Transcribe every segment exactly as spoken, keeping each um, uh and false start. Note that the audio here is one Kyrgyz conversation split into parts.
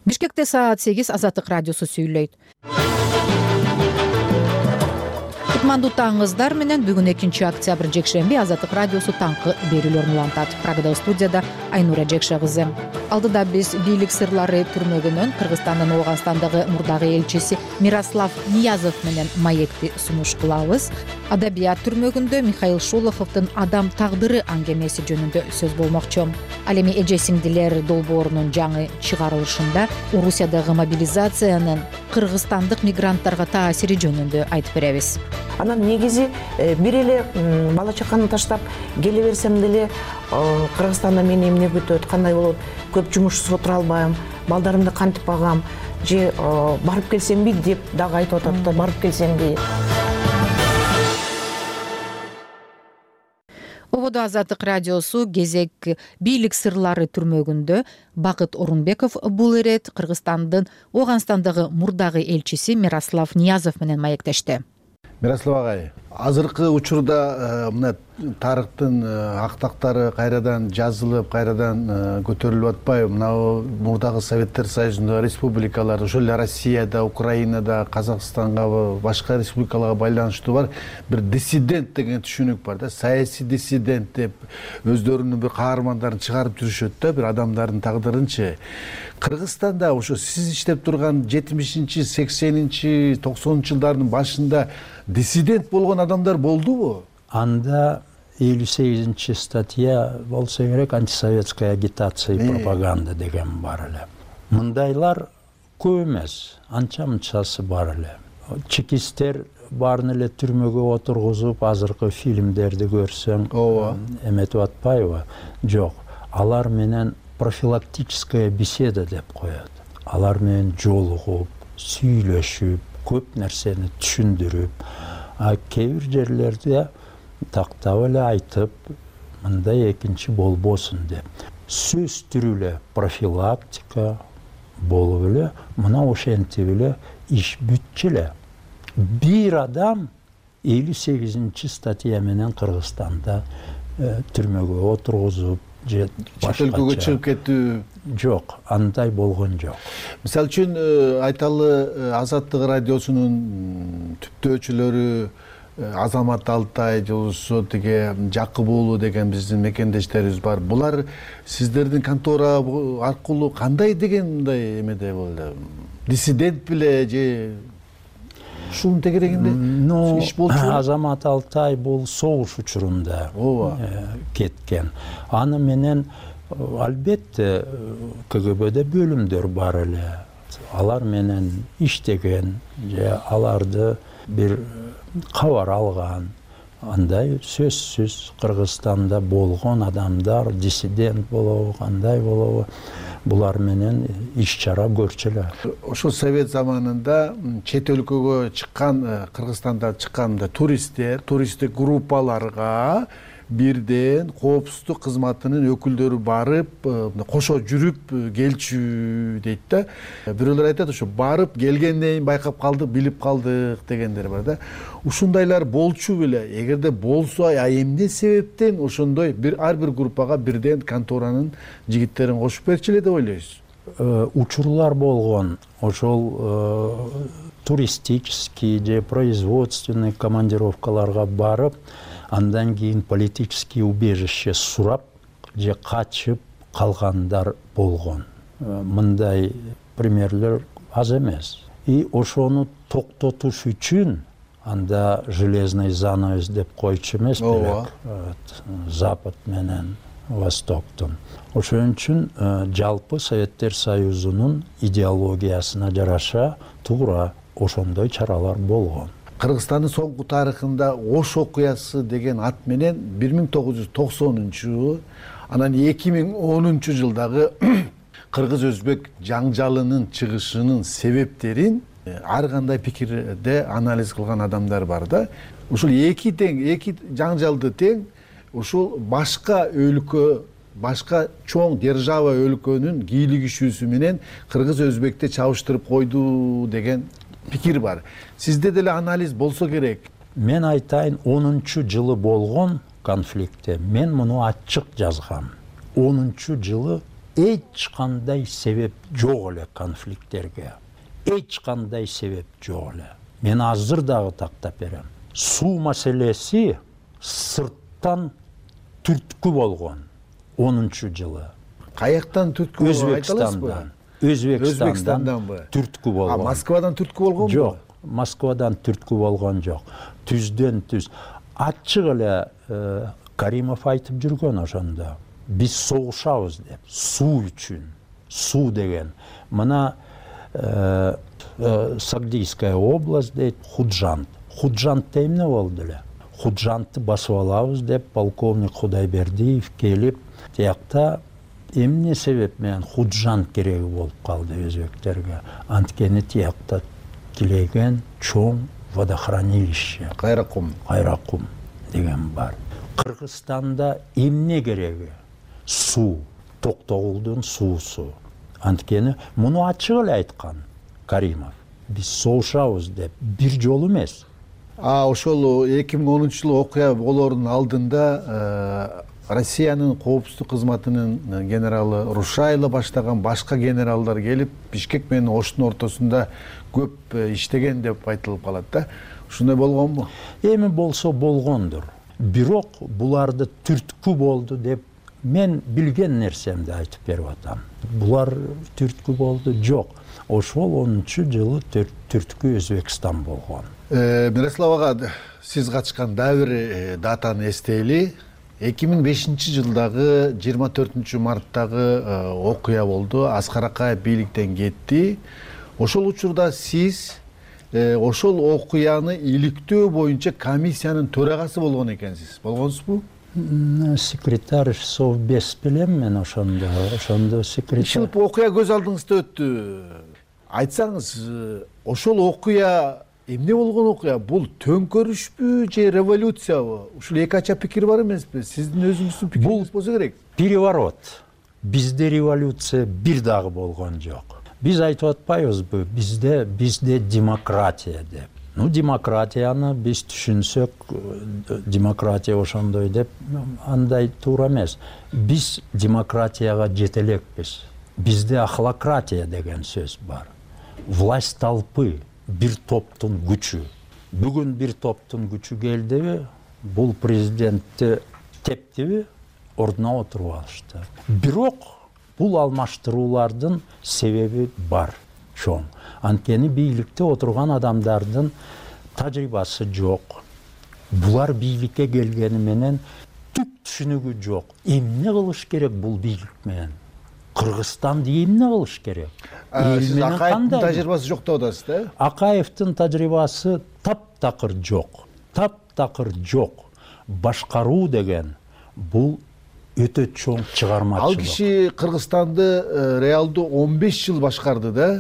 Бишкекте саат сегиз Азаттык радиосу сүйлөйт. Кутмандуу таңыңыздар менен бүгүн экинчи октябрь жекшемби Азаттык радиосу таңкы берүүлөрүн улантат. Прагада студияда Айнура Жекше кызы. Алдыда биз бийлик сырлары түрмөгүнөн Кыргызстандын Ооганстандагы мурдагы элчиси Мирослав Ниязов менен маекти сунуш кылабыз. Адабият түрмөгүндө Михаил Шолоховдун Адам тагдыры аңгемеси жөнүндө сөз болмокчу. Ал эми эже сиңдилер долбоорунун жаңы чыгарылышында Орусиядагы мобилизациянын кыргызстандык мигранттарга таасири жөнүндө айтып беребиз. Анан негизи бир эле бала чаканы таштап келе берсем деле Кыргызстанда мени эмне күтөт, кандай болот, көп жумушсуз отура албайм, балдарымды кантип багам, же барып келсемби деп дагы айтып атат да, барып келсемби. Ободо Азаттык радиосу кезек бийлик сырлары түрмөгүндө Бакыт Орунбеков бул ирет Кыргызстандын Ооганстандагы мурдагы элчиси Мирослав Ниязов менен маектешти. Мирослав агай, азыркы учурда мына тарыхтын актактары кайрадан жазылып, кайрадан көтөрүлүп атпайбы? Мына мурдагы Советтер Союзундагы республикалар, ошол эле Россияда, Украинада, Казакстанга, башка республикаларга байланыштуу бар бир диссидент деген түшүнүк бар да, саясий диссидент деп өздөрүнүн бир каармандарын чыгарып жүрүшөт да, бир адамдардын тагдырынчы. Кыргызстанда ошо сиз иштеп турган жетимишинчи, сексенинчи, токсонунчу жылдардын башында диссидент болгон адамдар болдубу? Анда элүү сегизинчи статья болсо керек, антисоветская агитация и пропаганда деген бар эле. Мындайлар көп эмес, анча-мынчасы бар эле. Чекисттер баарын эле түрмөгө отургузуп, азыркы фильмдерди көрсөң, эметип атпайбы? Жок. Алар менен профилактическая беседа деп коет. Алар менен жолугуп, сүйлөшүп, көп нерсени түшүндүрүп, а кээ бир жерлерде тактап эле айтып, мындай экинчи болбосун деп. Сөз түрү эле профилактика болуп эле, мына ошентип эле иш бүтчү эле. Бир адам элүү сегизинчи статья менен Кыргызстанда түрмөгө отургузуп, же чет өлкөгө чыгып кетүү жок, андай болгон жок. Мисалы үчүн айталы Азаттык радиосунун түптөөчүлөрү Азамат Алтай, болсо тиге Жакып уулу деген биздин мекендештерибиз бар. Булар сиздердин контора аркылуу кандай деген мындай эмеде болду? Диссидент беле же ушунун тегерегинде иш болчу? Азамат Алтай бул согуш учурунда кеткен. Аны менен албетте КГБде бөлүмдөр бар эле. Алар менен иштеген же аларды бир кабар алган, андай сөзсүз Кыргызстанда болгон адамдар диссидент болобу, кандай болобу, булар менен иш-чара көрчү эле. Ошол Совет заманында чет өлкөгө чыккан, Кыргызстанда чыккан туристтер, туристтик группаларга бирден коопсуздук кызматынын өкүлдөрү барып, кошо жүрүп келчү дейт да. Бирөөлөр айтат, ошо барып келгенден кийин байкап калдык, билип калдык дегендер бар да. Ушундайлар болчу беле? Эгерде болсо, а эмне себептен ошондой бир ар бир группага бирден конторанын жигиттерин кошуп берчү эле деп ойлойсуз? Учурлар болгон, ошол туристический же производственный командировкаларга барып, андан кийин политический убежище сурап же качып калгандар болгон. Мындай примерлер аз эмес. И ошону токтотуш үчүн анда железный занавес деп койчу эмес белек, Запад менен Востоктун. Ошон үчүн жалпы Советтер Союзунун идеологиясына жараша туура ошондой чаралар болгон. Кыргызстандын соңку тарыхында Ош окуясы деген ат менен бир миң тогуз жүз токсонунчу, анан эки миң онунчу жылдагы кыргыз-өзбек жаңжалынын чыгышынын себептерин ар кандай пикирде анализ кылган адамдар бар да. Ушул эки тең, эки жаңжалды тең ушул башка өлкө, башка чоң держава өлкөнүн кийлигишүүсү менен кыргыз-өзбекти чабыштырып койду деген пикир бар. Сизде деле анализ болсо керек. Мен айтайын, онунчу жылы болгон конфликтте мен муну ачык жазгам. онунчу жылы эч кандай себеп жок эле конфликттерге. Эч кандай себеп жок эле. Мен азыр дагы тактап берем. Суу маселеси сырттан түрткү болгон онунчу жылы. Каяктан түрткү болгон айта аласызбы? Өзбекстандан. Өзбекстанданбы? Түрткү болгон. А Москвадан түрткү болгонбу? Жок, Москвадан түрткү болгон жок. Түздөн түз. Ачык эле Каримов айтып жүргөн ошондо. Биз согушабыз деп, суу үчүн. Суу деген. Мына Сагдийская область дейт, Худжант. Худжантта эмне болду эле? Худжантты басып алабыз деп полковник Кудайбердиев келип, тиякта эмне себеп менен Худжант кереги болуп калды өзбектерге. Анткени тиякта тилеген чоң водохранилище. Кайракум. Кайракум деген бар. Кыргызстанда эмне кереги? Суу. Токтогулдун суусу. Анткени муну ачык эле айткан Каримов. Биз согушабыз деп бир жолу эмес. А ошол эки миң онунчу жылы окуя болоордун алдында Россиянын коопсуздук кызматынын генералы Рушайлы баштаган башка генералдар келип Бишкек менен Оштун ортосунда көп иштеген деп айтылып калат да. Ушундай болгонбу? Эми болсо болгондур. Бирок буларды түрткү болду деп мен билген нерсемди айтып берип атам. Булар түрткү болду жок. Ошол онунчу жылы түрткү Өзбекстан болгон. Мирослав ага, сиз катышкан дагы бир датаны эстейли. эки миң бешинчи жылдагы жыйырма төртүнчү марттагы окуя болду. Аскар Акаев бийликтен кетти. Ошол учурда сиз ошол окуяны иликтөө боюнча комиссиянын төрагасы болгон экенсиз. Болгонсузбу? Секретарь совбез билем мен ошондо. Ошондо секретарь. Ушул окуя көз алдыңызда өттү. Айтсаңыз, ошол окуя эмне болгон окуя? Бул төңкөрүшпү же революциябы? Ушул эки ача пикир бар эмеспи? Сиздин өзүңүздүн пикириңиз болсо керек. Переворот. Бизде революция бир дагы болгон жок. Биз айтып атпайбызбы? Бизде бизде демократия деп. Ну, демократияны биз түшүнсөк, демократия ошондой деп, андай туура эмес. Биз демократияга жете элекпиз. Бизде ахлократия деген сөз бар. Власть толпы, бир топтун күчү. Бүгүн бир топтун күчү келдиби, бул президентти тептиби, ордуна отуруп алышты. Бирок бул алмаштыруулардын себеби бар, чоң. Анткени бийликте отурган адамдардын тажрыйбасы жок. Булар бийликке келгени менен түк түшүнүгү жок. Эмне кылыш керек бул бийлик менен? Кыргызстанды эмне кылыш керек? Сиз Акаевдин тажрыйбасы жок деп атасыз да? Акаевдин тажрыйбасы таптакыр жок. Таптакыр жок. Башкаруу деген бул өтө чоң чыгармачылык. Ал киши Кыргызстанды реалдуу он беш жыл башкарды да.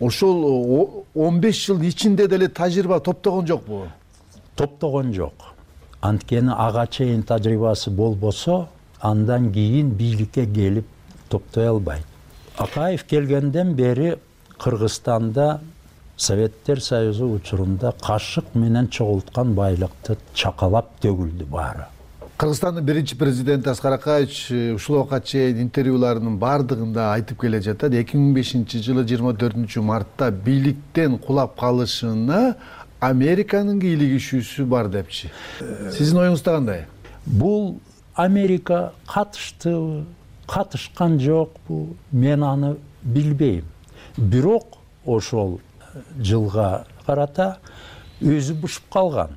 Ошол он беш жыл ичинде деле тажрыйба топтогон жокпу? Топтогон жок. Анткени ага чейин тажрыйбасы болбосо, андан кийин бийликке келип топтой албайт. Акаев келгенден бери Кыргызстанда Советтер Союзу учурунда кашык менен чогулткан байлыкты чакалап төгүлдү баары. Кыргызстандын биринчи президенти Аскар Акаевич ушул убакка чейин интервьюларынын бардыгында айтып келе жатат. эки миң бешинчи жылы жыйырма төртүнчү мартта бийликтен кулап калышына Американын кийлигишүүсү бар депчи. Сиздин оюңузда кандай? Бул Америка катыштыбы, катышкан жокпу, мен аны билбейм. Бирок ошол жылга карата өзү бушуп калган.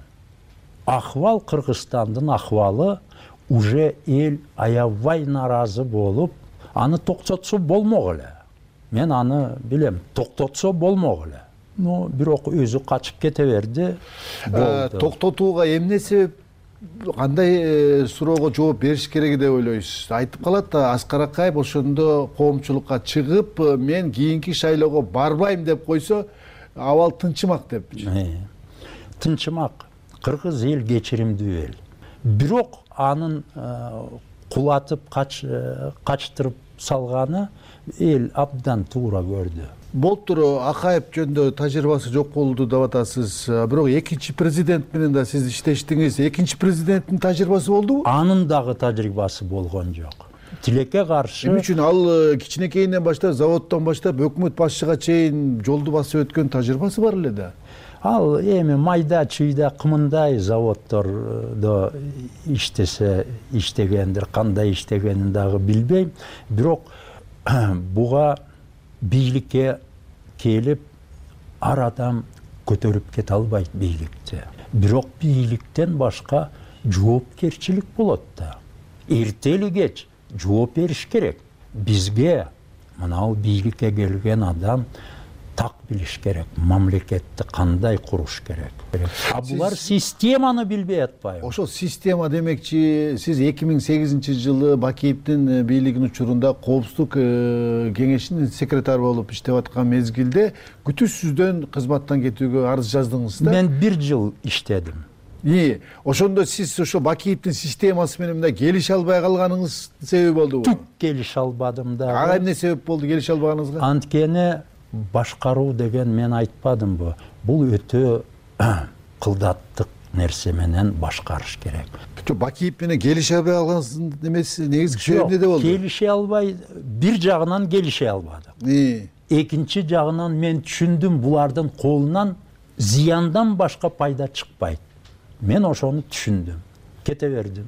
Ахвал, Кыргызстандын ахвалы уже эл аябай наразы болуп, аны токтотсо болмок эле. Мен аны билем, токтотсо болмок эле. Но бирок өзү качып кете берди. Токтотууга эмне себеп? Кандай суроого жооп бериш керек деп ойлойсуз? Айтып калат да, Аскар Акаев ошондо коомчулукка чыгып, мен кийинки шайлоого барбайм деп койсо, абал тынчымак депчи. Тынчымак. Кыргыз эл кечиримдүү эл. Бирок анын кулатып качтырып салганы эл абдан туура көрдү. Болуптур, Акаев жөнүндө тажрыйбасы жок болду деп атасыз. Бирок экинчи президент менен да сиз иштештиңиз. Экинчи президенттин тажрыйбасы болдубу? Анын дагы тажрыйбасы болгон жок. тилекке каршы. Эмне үчүн ал кичинекейинен баштап, заводдон баштап өкмөт башчыга чейин жолду басып өткөн тажрыйбасы бар эле да. Ал эми майда чүйдө кымындай заводдордо иштесе иштегендир, кандай иштегенин дагы билбейм. Бирок буга бийликке келип ар адам көтөрүп кете албайт бийликти. Бирок бийликтен башка жоопкерчилик болот да. Эрте эле кеч жооп бериш керек. Бизге мынау бийликке келген адам так билиш керек, мамлекетти кандай куруш керек. А булар системаны билбей атпайбы? Ошол система демекчи, сиз эки миң сегизинчи жылы Бакиевдин бийлигинин учурунда Коопсуздук кеңешинин секретары болуп иштеп аткан мезгилде күтүүсүздөн кызматтан кетүүгө арыз жаздыңыз да? Мен бир жыл иштедим. И ошондо сиз ошо Бакиевдин системасы менен мындай келише албай калганыңыз себеби болдубу? Түк келише албадым да. Ага эмне себеп болду келише албаганыңызга? Анткени башкаруу деген мен айтпадымбы? Бул өтө кылдаттык нерсе менен башкарыш керек. Бакиев менен келише албай калгансыз эмеси негизги себеп эмнеде болду? Келише албай, бир жагынан келише албадык. Экинчи жагынан мен түшүндүм, булардын колунан зыяндан башка пайда чыкпайт. Мен ошону түшүндүм. Кете бердим.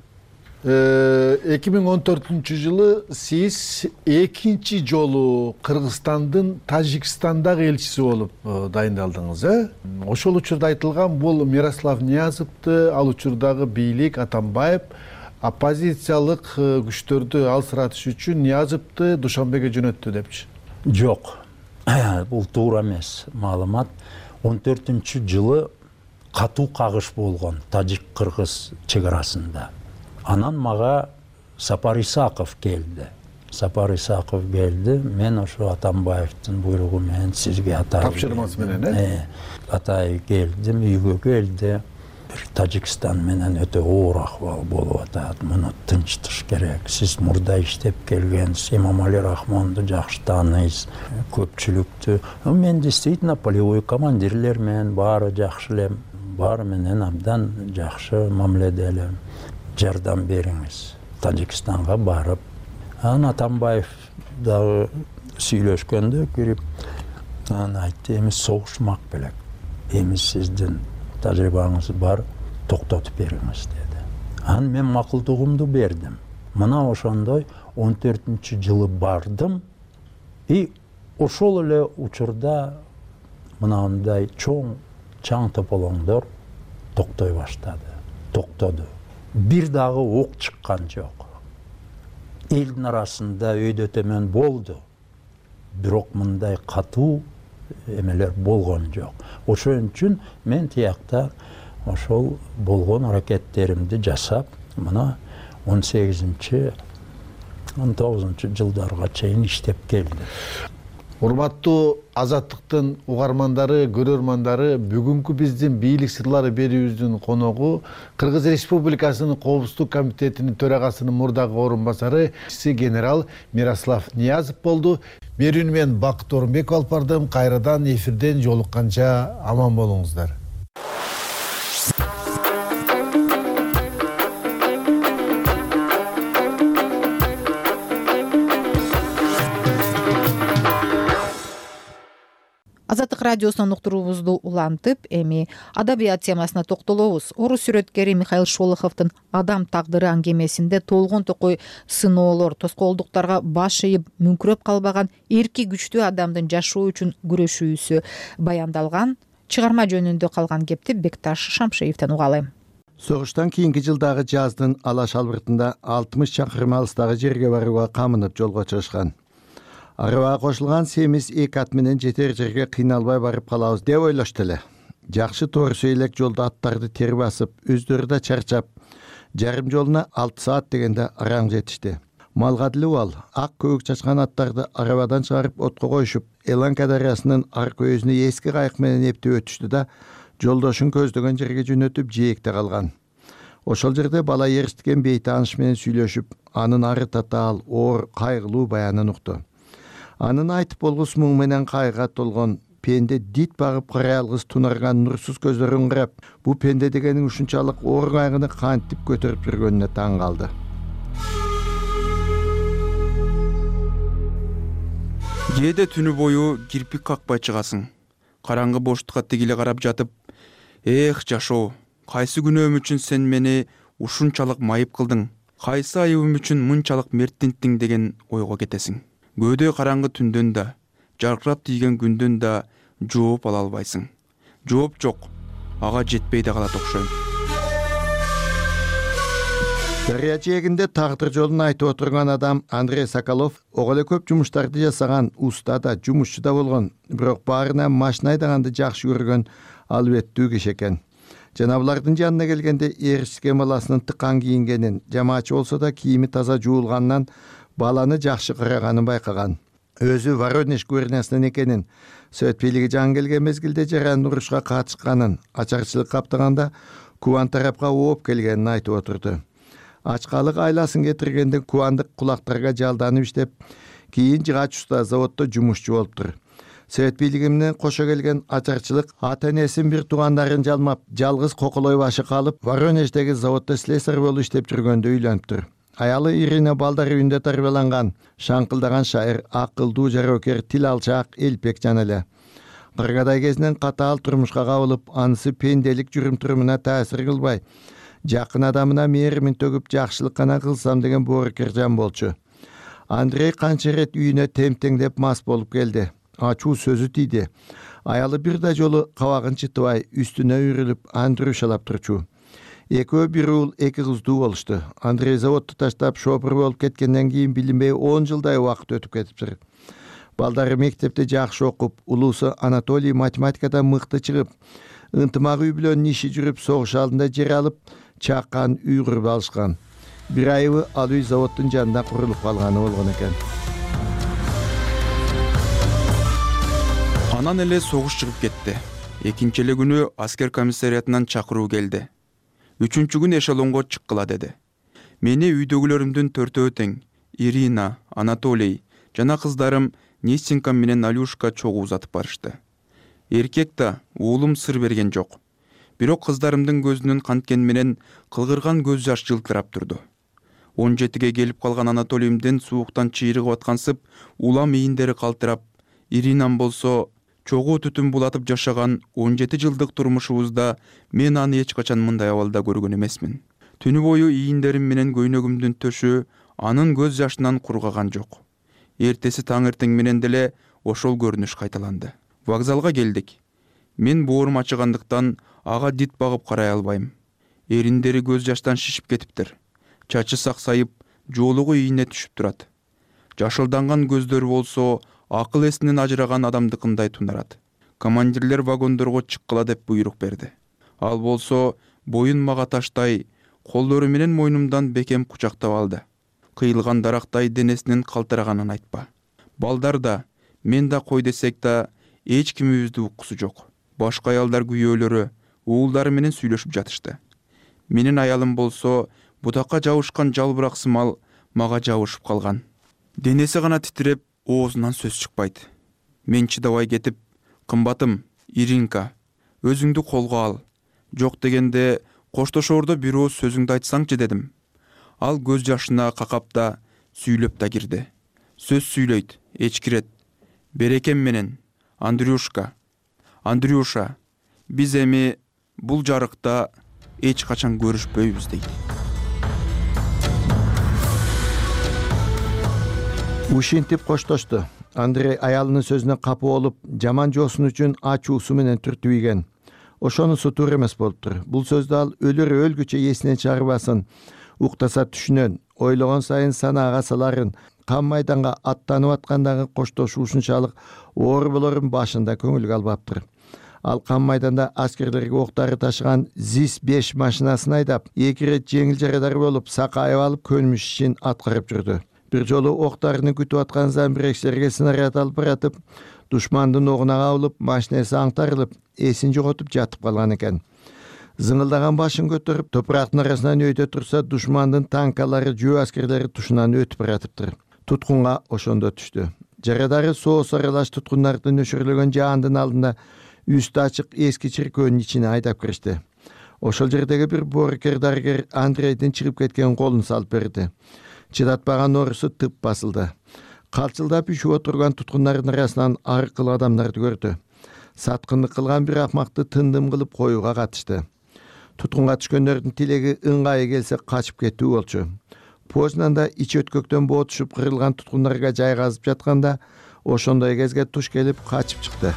эки миң он төртүнчү жылы сиз экинчи жолу Кыргызстандын Тажикстандагы элчиси болуп дайындалдыңыз, э? Ошол учурда айтылган бул Мирослав Ниязовду ал учурдагы бийлик Атамбаев оппозициялык күчтөрдү алсыратыш үчүн Ниязовду Душанбеге жөнөттү депчи. Жок. Бул туура эмес маалымат. он төртүнчү жылы катуу кагыш болгон Тажик-Кыргыз чек арасында. Анан мага Сапар Исаков келди. Сапар Исаков келди. Мен ошо Атамбаевдин буйругу менен сизге атай. Тапшырмасы менен, э? Атай келдим, үйгө келди. Тажикстан менен өтө оор акыбал болуп атат. Муну тынчтыш керек. Сиз мурда иштеп келгенсиз, Эмомали Рахмонду жакшы тааныйсыз, көпчүлүктү. Мен действительно полевой командирлер менен баары жакшы эле, баары менен абдан жакшы мамиледе эле. Жардам бериңиз. Тажикстанга барып, анан Атамбаев дагы сүйлөшкөндө кирип, анан айтты, эми согушмак белек. Эми сиздин тажрыйбаңыз бар, токтотуп бериңиз деди. Анан мен макулдугумду бердим. Мына ошондой он төртүнчү жылы бардым и ошол эле учурда мынандай чоң чаң тополоңдор токтой баштады. Токтоду. Бир дагы ок чыккан жок. Элдин арасында өйдө төмөн болду. Бирок мындай катуу эмелер болгон жок. Ошон үчүн мен тиякта ошол болгон аракеттеримди жасап, мына он сегизинчи он тогузунчу жылдарга чейин иштеп келдим. Урматтуу Азаттыктын угармандары, көрөрмандары, бүгүнкү биздин бийлик сырлары берүүбүздүн коногу Кыргыз Республикасынын Коопсуздук комитетинин төрагасынын мурдагы орун басары генерал Мирослав Ниязов болду. Берүүнү мен Бакыт Орунбеков алып бардым. Кайрадан эфирден жолукканча аман болуңуздар. Азаттык радиосунун уктуруубузду улантып, эми адабият темасына токтолобуз. Орус сүрөткери Михаил Шолоховдун Адам тагдыры аңгемесинде толгон токой сыноолор, тоскоолдуктарга баш ийип мүңкүрөп калбаган эрки күчтүү адамдын жашоо үчүн күрөшүүсү баяндалган чыгарма жөнүндө калган кепти Бекташ Шамшеевден угалы. Согуштан кийинки жылдагы жаздын алаш албыртында алтымыш чакырым алыстагы жерге барууга камынып жолго чыгышкан. Арыбага кошулган семиз эки ат менен жетер жерге кыйналбай барып калабыз деп ойлошту эле. Жакшы тоор сөйлөк жолдо аттарды тери басып, өздөрү да чарчап, жарым жолуна алты саат дегенде араң жетишти. Малга деле убал, ак көбүк чачкан аттарды арабадан чыгарып отко коюшуп, Эланка дарыясынын аркы өзүнө эски кайык менен эптеп өтүштү да, жолдошун көздөгөн жерге жөнөтүп жээкте калган. Ошол жерде бала эришкен бей тааныш менен сүйлөшүп, анын ары татаал, оор, кайгылуу баянын укту. Анын айтып болгус муң менен кайгыга толгон пенде дит багып карай алгыс тунарган нурсуз көздөрүн карап, бу пенде дегенин ушунчалык оор кайгыны кантип көтөрүп жүргөнүнө таң калды. кээде түнү бою кирпик какпай чыгасың. Караңгы боштукка тигиле карап жатып, эх жашоо, кайсы күнөөм үчүн сен мени ушунчалык майып кылдың, кайсы айыбым үчүн мынчалык мерттинттиң деген ойго кетесиң. Көөдө караңгы түндөн да, жаркырап тийген күндөн да жооп ала албайсың. Жооп жок, ага жетпей да калат окшойм. Дарыя жээгинде тагдыр жолун айтып отурган адам Андрей Соколов ого эле көп жумуштарды жасаган, уста да, жумушчу да болгон, бирок баарына машина айдаганды жакшы көргөн албеттүү киши экен. Жана булардын жанына келгенде эришке баласынын тыккан кийингенин, жамаачы болсо да кийими таза жуулганынан баланы жакшы караганын байкаган. Өзү Воронеж губерниясынан экенин, Совет бийлиги жаңы келген мезгилде жаран урушка катышканын, ачарчылык каптаганда Кубан тарапка ооп келгенин айтып отурду. Ачкалык айласын кетиргенде кубандык кулактарга жалданып иштеп, кийин жыгач уста заводдо жумушчу болуптур. Совет бийлиги менен кошо келген ачарчылык ата-энесин бир туугандарын жалмап, жалгыз коколой башы калып, Воронеждеги заводдо слесарь болуп иштеп жүргөндө үйлөнүптүр. Аялы Ирина балдар үйүндө тарбияланган, шаңкылдаган шайыр, акылдуу жарокер, тил алчаак, элпек жан эле. Кыргыдай кезинен катаал турмушка кабылып, анысы пенделик жүрүм-турумуна таасир кылбай, жакын адамына мээримин төгүп жакшылык гана кылсам деген боорукер жан болчу. Андрей канча ирет үйүнө темтеңдеп мас болуп келди. Ачуу сөзү тийди. Аялы бир да жолу кабагын чытыбай, үстүнө үйрүлүп, Андрюшалап турчу. Экөө бир уул, эки кыздуу болушту. Андрей заводду таштап шопур болуп кеткенден кийин билинбей он жылдай убакыт өтүп кетиптир. Балдары мектепте жакшы окуп, улуусу Анатолий математикадан мыкты чыгып, ынтымак үй билен иши жүрүп, согуш алдында жер алып, чаккан үй куруп алышкан. Бир айыбы ал үй заводдун жанында курулуп калганы болгон экен. Анан эле согуш чыгып кетти. Экинчи эле күнү аскер комиссариятынан чакыруу келди. Үчүнчү күн эшелонго чыккыла деди. Мени үйдөгүлөрүмдүн төртөө тең, Ирина, Анатолий жана кыздарым Нестенька менен Алюшка чогуу узатып барышты. Эркек да уулум сыр берген жок. Бирок кыздарымдын көзүнүн канткени менен кылгырган көз жаш жылтырап турду. он жетиге келип калган Анатолийимдин сууктан чыйрыгып аткансып, улам ийиндери калтырап, Иринам болсо чогуу түтүн булатып жашаган он жети жылдык турмушубузда мен аны эч качан мындай абалда көргөн эмесмин. Түнү бою ийиндерим менен көйнөгүмдүн төшү анын көз жашынан кургаган жок. Эртеси таң эртең менен деле ошол көрүнүш кайталанды. Вокзалга келдик. Мен боорум ачыгандыктан ага дит багып карай албайм. Эриндери көз жаштан шишип кетиптир. Чачы саксайып, жоолугу ийине түшүп турат. Жашылданган көздөр болсо акыл эсинен ажыраган адамдыкындай тунарат. Командирлер вагондорго чыккыла деп буйрук берди. Ал болсо боюн мага таштай, колдору менен мойнумдан бекем кучактап алды. Кыйылган дарактай денесинин калтыраганын айтпа. Балдар да, мен да кой десек да эч кимибизди уккусу жок. Башка аялдар күйөөлөрү, уулдары менен сүйлөшүп жатышты. Менин аялым болсо бутакка жабышкан жалбырак сымал мага жабышып калган. Денеси гана титиреп, оозунан сөз чыкпайт. Мен чыдабай кетип, кымбатым, Иринка, өзүңдү колго ал. Жок дегенде коштошоордо бир ооз сөзүңдү айтсаңчы дедим. Ал көз жашына какап да, сүйлөп да кирди. Сөз сүйлөйт, эчкирет. Берекем менен, Андрюшка, Андрюша, биз эми бул жарыкта эч качан көрүшпөйбүз дейт. Ушинтип коштошту. Андрей аялынын сөзүнө капы болуп, жаман жоосун үчүн ачуусу менен түртүбүйген. Ошонусу туура эмес болуптур. Бул сөздү ал өлөр өлгүчө эсинен чыгарбасын, уктаса түшүнөн, ойлогон сайын санаага саларын, кан майданга аттанып аткандагы коштошуу ушунчалык оор болорун башында көңүлгө албаптыр. Ал кан майданда аскерлерге октары ташыган ЗИС беш машинасын айдап, эки ирет жеңил жарадар болуп, сакайып алып көнүмүш ишин аткарып жүрдү. Бир жолу октарыны күтүп аткан замбирекчилерге снаряд алып баратып, душмандын огуна кабылып, машинеси аңтарылып, эсин жоготуп жатып калган экен. Зыңылдаган башын көтөрүп, топурактын арасынан өйдө турса, душмандын танкалары, жөө аскерлери тушунан өтүп баратыптыр. Туткунга ошондо түштү. Жарадары соос аралаш туткундардын өшүрүлгөн жаандын алдында үстү ачык эски чиркөөнүн ичине айдап киришти. Ошол жердеги бир боорукер дарыгер Андрейдин чыгып кеткен колун салып берди. Чыдатпаган оорусу тып басылды. Калчылдап үшүп отурган туткундардын арасынан ар кыл адамдарды көрдү. Саткындык кылган бир акмакты тындым кылып коюуга катышты. Туткунга түшкөндөрдүн тилеги ыңгайы келсе качып кетүү болчу. Познанда ич өткөктөн боотушуп кырылган туткундарга жайгазып жатканда ошондой кезге туш келип качып чыкты.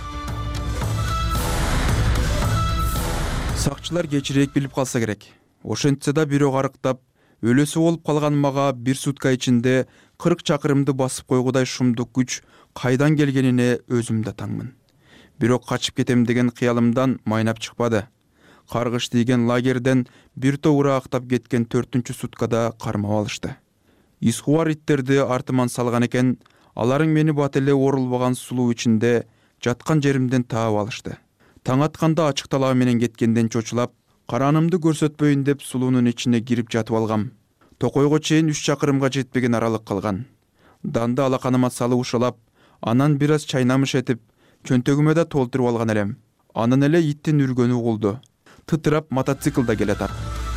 Сакчылар кечирээк билип калса керек. Ошентсе да бирөө арыктап, өлөсү болуп калган мага бир сутка ичинде кырк чакырымды басып койгудай шумдук күч кайдан келгенине өзүм да таңмын. Бирок качып кетем деген кыялымдан майнап чыкпады. Каргыш тийген лагерден бир топ ыраактап кеткен төртүнчү суткада кармап алышты. Искуар иттерди артыман салган экен, аларың мени бат эле орулбаган сулуу ичинде жаткан жеримден таап алышты. Таң атканда ачык талаа менен кеткенден чочулап, каранымды көрсөтпөйүн деп сулуунун ичине кирип жатып алгам. Токойго чейин үч чакырымга жетпеген аралык калган. Данды алаканыма салып ушалап, анан бир аз чайнамыш этип, чөнтөгүмө да толтуруп алган элем. Анан эле иттин үргөнү угулду. Тытырап мотоциклда келатат.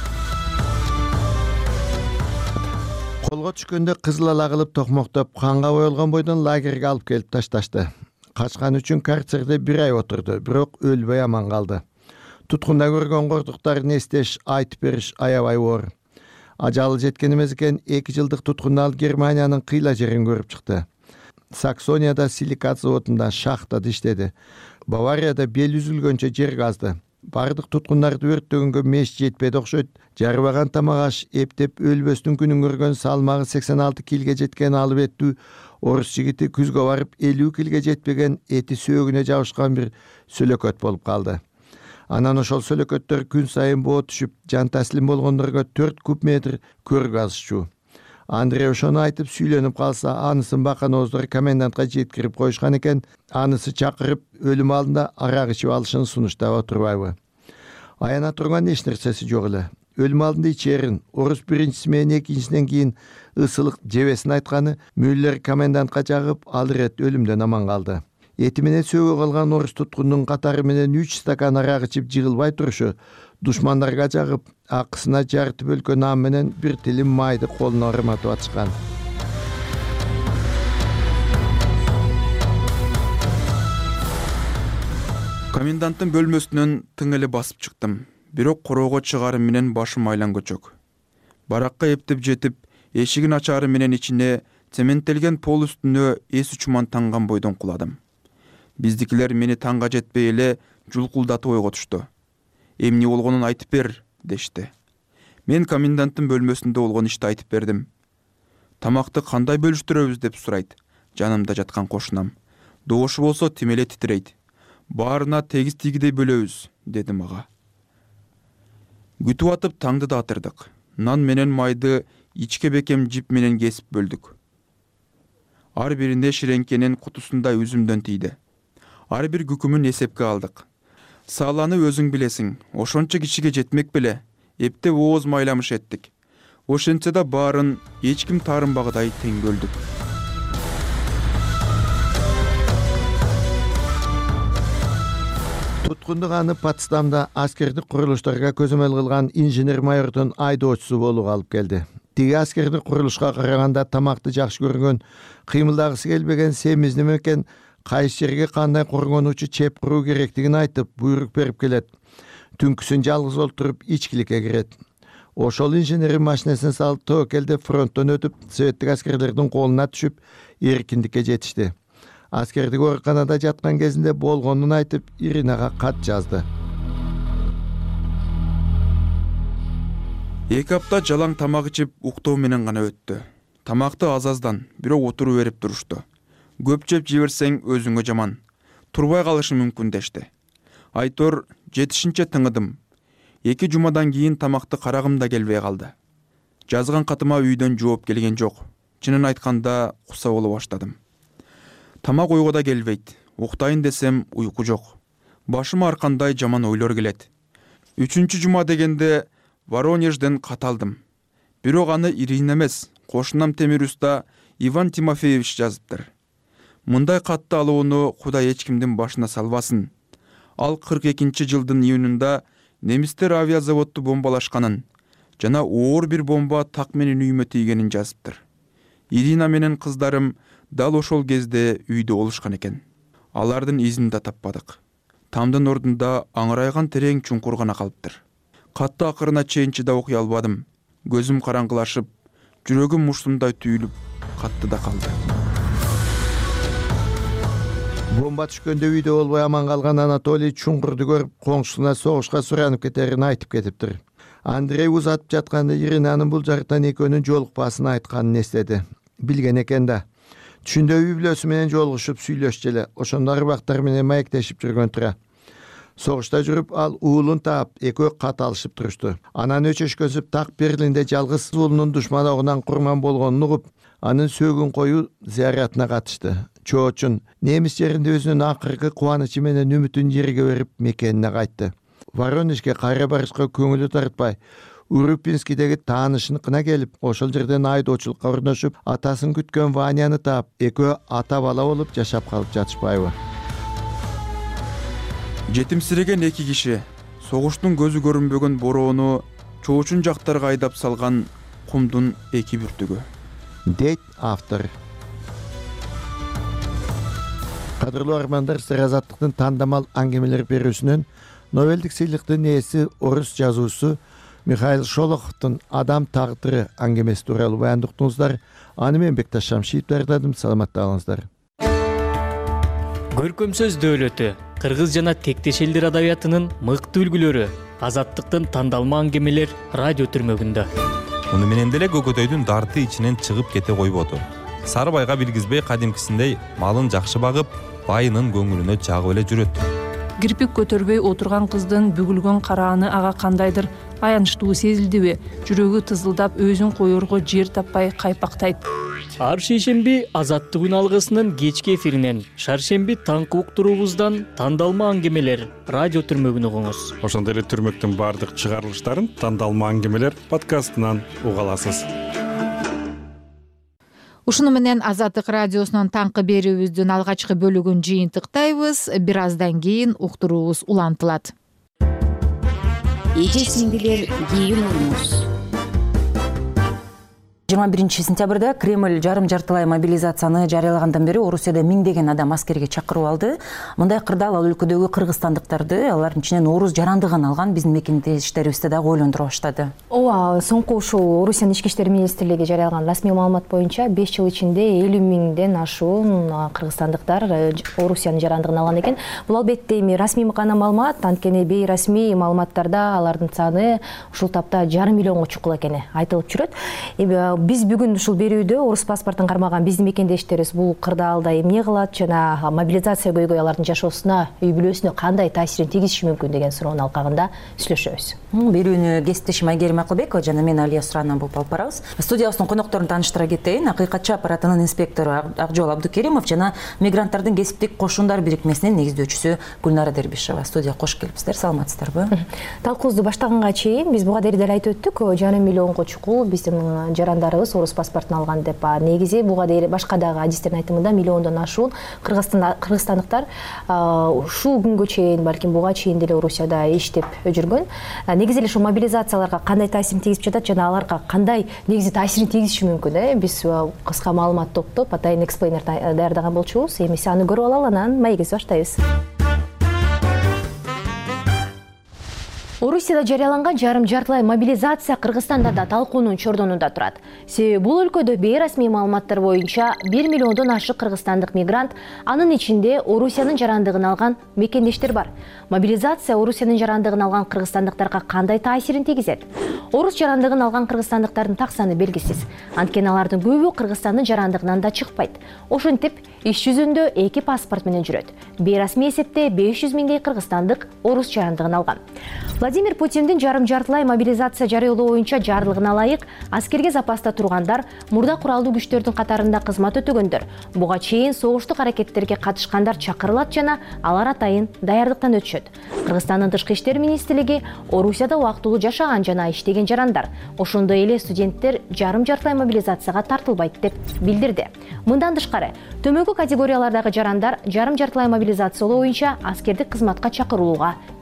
Колго түшкөндө кызыл ала кылып токмоктоп, канга боелгон бойдон лагерге алып келип ташташты. Качкан үчүн карцерде бир ай отурду, бирок өлбөй аман калды. Туткунда көргөн кордуктарын эстеш, айтып бериш аябай оор. Ажалы жеткен эмес экен, эки жылдык туткунда ал Германиянын кыйла жерин көрүп чыкты. Саксонияда силикат заводунда шахтада иштеди. Баварияда бел үзүлгөнчө жер казды. Бардык туткундарды өрттөгөнгө меш жетпеди окшойт. Жарбаган тамак аш эптеп өлбөстүн күнүн көргөн салмагы сексен алты килге жеткен алып еттүү орус жигити күзгө барып элүү килге жетпеген эти сөөгүнө жабышкан бир сөлөкөт болуп калды. Анан ошол сөлөкөттөр күн сайын боо түшүп, жан таслим болгондорго төрт куб метр көр казышчу. Андрей ошону айтып сүйлөнүп калса, анысын баканооздор комендантка жеткирип коюшкан экен, анысы чакырып өлүм алдында арак ичип алышын сунуштап отурбайбы. Аяна турган эч нерсеси жок эле. Өлүм алдында ичерин, орус биринчиси менен экинчисинен кийин ысылык жебесин айтканы Мюллер комендантка жагып, ал ирет өлүмдөн аман калды. Эти менен сөөгө калган орус туткундун катары менен үч стакан арак ичип жыгылбай турушу душмандарга жагып, акысына жарытып өлкөн ам менен бир тилим майды колуна ырматып атышкан. Коменданттын бөлмөсүнөн тың эле басып чыктым. Бирок короого чыгарым менен башым айлан көчөк. Баракка эптеп жетип, эшигин ачаары менен ичине цементтелген пол үстүнө эс учуман танган бойдон куладым. Биздикилер мени таңга жетпей эле жулкулдатып ойго тушту. Эмне болгонун айтып бер, дешти. Мен коменданттын бөлмөсүндө болгон ишти айтып бердим. Тамакты кандай бөлүштүрөбүз деп сурайт жанымда жаткан кошунам. Добушу болсо тим эле титирейт. Баарына тегиз тигидей бөлөбүз, деди мага. Күтүп атып таңды да атырдык. Нан менен майды ичке бекем жип менен кесип бөлдүк. Ар биринде ширеңкенин кутусундай үзүмдөн тийди. Ар бир күкүмүн эсепке алдык. Саланы өзүң билесиң, ошончо кишиге жетмек беле, эптеп ооз майламыш эттик. Ошентсе да баарын эч ким таарынбагыдай тең бөлдүк. Туткундук аны Потсдамда аскердик курулуштарга көзөмөл кылган инженер майордун айдоочусу болууга алып келди. Тиги аскердик курулушка караганда тамакты жакшы көргөн, кыймылдагысы келбеген семизди мекен кайсы жерге кандай коргонуучу чеп куруу керектигин айтып, буйрук берип келет. Түнкүсүн жалгыз олтуруп ичкиликке кирет. Ошол инженерин машинесин салып тобокелде фронттон өтүп, советтик аскерлердин колуна түшүп, эркиндикке жетишти. Аскердик ооруканада жаткан кезинде болгонун айтып, Иринага кат жазды. Эки апта жалаң тамак ичип уктоо менен гана өттү. Тамакты аз-аздан, бирок отуруу берип турушту. Көп жеп жиберсең өзүңө жаман. Турбай калышы мүмкүн дешти. Айтор жетишинче тыңыдым. Эки жумадан кийин тамакты карагым да келбей калды. Жазган катыма үйдөн жооп келген жок. Чынын айтканда куса боло баштадым. Тамак ойго да келбейт. Уктайын десем уйку жок. Башыма ар кандай жаман ойлор келет. Үчүнчү жума дегенде Воронежден кат алдым. Бирок аны Ирина эмес, кошунам темир уста Иван Тимофеевич жазыптыр. Мындай катты алууну Кудай эч кимдин башына салбасын. Ал кырк экинчи жылдын июнунда немистер авиазаводду бомбалашканын жана оор бир бомба так менин үйүмө тийгенин жазыптыр. Ирина менен кыздарым дал ошол кезде үйдө болушкан экен. Алардын изин да таппадык. Тамдын ордунда аңырайган терең чуңкур гана калыптыр. Катты акырына чейин чыдап окуй албадым. Көзүм караңгылашып, жүрөгүм муштумдай түйүлүп, катты да калды. Бомба түшкөндө үйдө болбой аман калган Анатолий чуңкурду көрүп, коңшусуна согушка суранып кетерин айтып кетиптир. Андрей узатып жатканда Иринанын бул жактан экөөнүн жолукпасын айтканын эстеди. Билген экен да. Түшүндө үй бүлөсү менен жолугушуп сүйлөшчү эле. Ошондо арбактар менен маектешип жүргөн тура. Согушта жүрүп ал уулун таап, экөө кат алышып турушту. Анан өчөшкөнсүп так Берлинде жалгыз уулунун душман огунан курман болгонун угуп, анын сөөгүн коюу зыяратына катышты. Чоочун немис жеринде өзүнүн акыркы кубанычы менен үмүтүн жерге берип мекенине кайтты. Воронежге кайра барышка көңүлү тартпай, Урюпинскийдеги таанышыныкына келип, ошол жерден айдоочулукка орношуп, атасын күткөн Ваняны таап, экөө ата бала болуп жашап калып жатышпайбы? Жетимсиреген эки киши согуштун көзү көрүнбөгөн бороону чоочун жактарга айдап салган кумдун эки бүртүгү. Дейт автор. Кадырлуу армандар, Сыр азаттыктын тандамал аңгемелер берүүсүнөн Нобелдик сыйлыктын ээси орус жазуусу Михаил Шолоховдун «Адам тагдыры» аңгемеси тууралуу баяндыктыңыздар. Аны мен Бекташ Шамшиев даярдадым. Саламатта калыңыздар. Көркөм сөз дөөлөтү, кыргыз жана тектеш элдер адабиятынын мыкты үлгүлөрү, азаттыктын тандалма аңгемелер радио түрмөгүндө. Муну менен деле Көкөтөйдүн дарты ичинен чыгып кете койбоду. Сарыбайга билгизбей кадимкисиндей малын жакшы багып, байынын көңүлүнө жагып эле жүрөт. Кирпик көтөрбөй отурган кыздын бүгүлгөн карааны ага кандайдыр аянычтуу сезилдиби? Жүрөгү тызылдап, өзүн коерго жер таппай кайпактайт. Ар шейшемби Азаттык үн алгысынын кечки эфиринен, шаршемби таңкы уктуруубуздан тандалма аңгемелер радио түрмөгүн угуңуз. Ошондой эле түрмөктүн баардык чыгарылыштарын тандалма аңгемелер подкастынан уга аласыз. Ушуну менен Азаттык радиосунун таңкы берүүбүздүн алгачкы бөлүгүн жыйынтыктайбыз. Бир аздан кийин уктуруубуз улантылат. Эже сиңдилер, кийин уруңуз. жыйырма биринчи сентябрда Кремль жарым жартылай мобилизацияны жарыялагандан бери Орусияда миңдеген адам аскерге чакырып алды. Мындай кырдаал ал өлкөдөгү кыргызстандыктарды, алардын ичинен орус жарандыгын алган биздин мекендештерибизди дагы ойлондура баштады. Ооба, соңку ушул Орусиянын ички иштер министрлиги жарыялаган расмий маалымат боюнча беш жыл ичинде элүү миңден ашуун кыргызстандыктар Орусиянын жарандыгын алган экен. Бул албетте эми расмий гана маалымат, анткени бейрасмий маалыматтарда алардын саны ушул тапта жарым миллионго чукул экени айтылып жүрөт. Биз бүгүн ушул берүүдө орус паспортун кармаган биздин мекендештерибиз бул кырдаалда эмне кылат жана мобилизация көйгөй алардын жашоосуна, үй бүлөсүнө кандай таасирин тийгизиши мүмкүн деген суроонун алкагында сүйлөшөбүз. Берүүнү кесиптешим Айгерим Акылбекова жана мен Алия Суранан болуп алып барабыз. Студиябыздын конокторун тааныштыра кетейин. Акыйкатчы аппаратынын инспектору Акжол Абдукеримов жана мигранттардын кесиптик кошундар бирикмесинин негиздөөчүсү Гүлнара Дербишева студияга кош келипсиздер. Саламатсыздарбы? Талкуубузду баштаганга чейин биз буга дейин деле айтып өттүк, жарым миллионго чукул биздин жарандарыбыз орус паспортун алган деп. Негизи буга дейин башка дагы адистердин айтымында миллиондон ашуун кыргызстандыктар ушул күнгө чейин, балким буга чейин деле Орусияда иштеп жүргөн. Негизи эле ушул мобилизацияларга кандай таасирин тийгизип жатат жана аларга кандай негизи таасирин тийгизиши мүмкүн, э? Биз кыска маалымат топтоп атайын эксплейнер даярдаган болчубуз. Эмесе аны көрүп алалы, анан маегибизди баштайбыз. Орусияда жарыяланган жарым жартылай мобилизация Кыргызстанда да талкуунун чордонунда турат. Себеби бул өлкөдө бейрасмий маалыматтар боюнча бир миллиондон ашык кыргызстандык мигрант, анын ичинде Орусиянын жарандыгын алган мекендештер бар. Мобилизация Орусиянын жарандыгын алган кыргызстандыктарга кандай таасирин тийгизет? Орус жарандыгын алган кыргызстандыктардын так саны белгисиз. Анткени алардын көбү Кыргызстандын жарандыгынан да чыкпайт. Ошентип, иш жүзүндө эки паспорт менен жүрөт. Бейрасмий эсепте беш жүз миңдей кыргызстандык орус жарандыгын алган. Владимир Путиндин жарым жартылай мобилизация жарыялоо боюнча жарлыгына ылайык аскерге запаста тургандар, мурда куралдуу күчтөрдүн катарында кызмат өтөгөндөр, буга чейин согуштук аракеттерге катышкандар чакырылат жана алар атайын даярдыктан өтүшөт. Кыргызстандын тышкы иштер министрлиги Орусияда убактылуу жашаган жана иштеген жарандар, ошондой эле студенттер жарым жартылай мобилизацияга тартылбайт деп билдирди. Мындан тышкары, төмөнкү категориялардагы жарандар жарым жартылай мобилизациялоо боюнча аскердик кызматка чакырылууга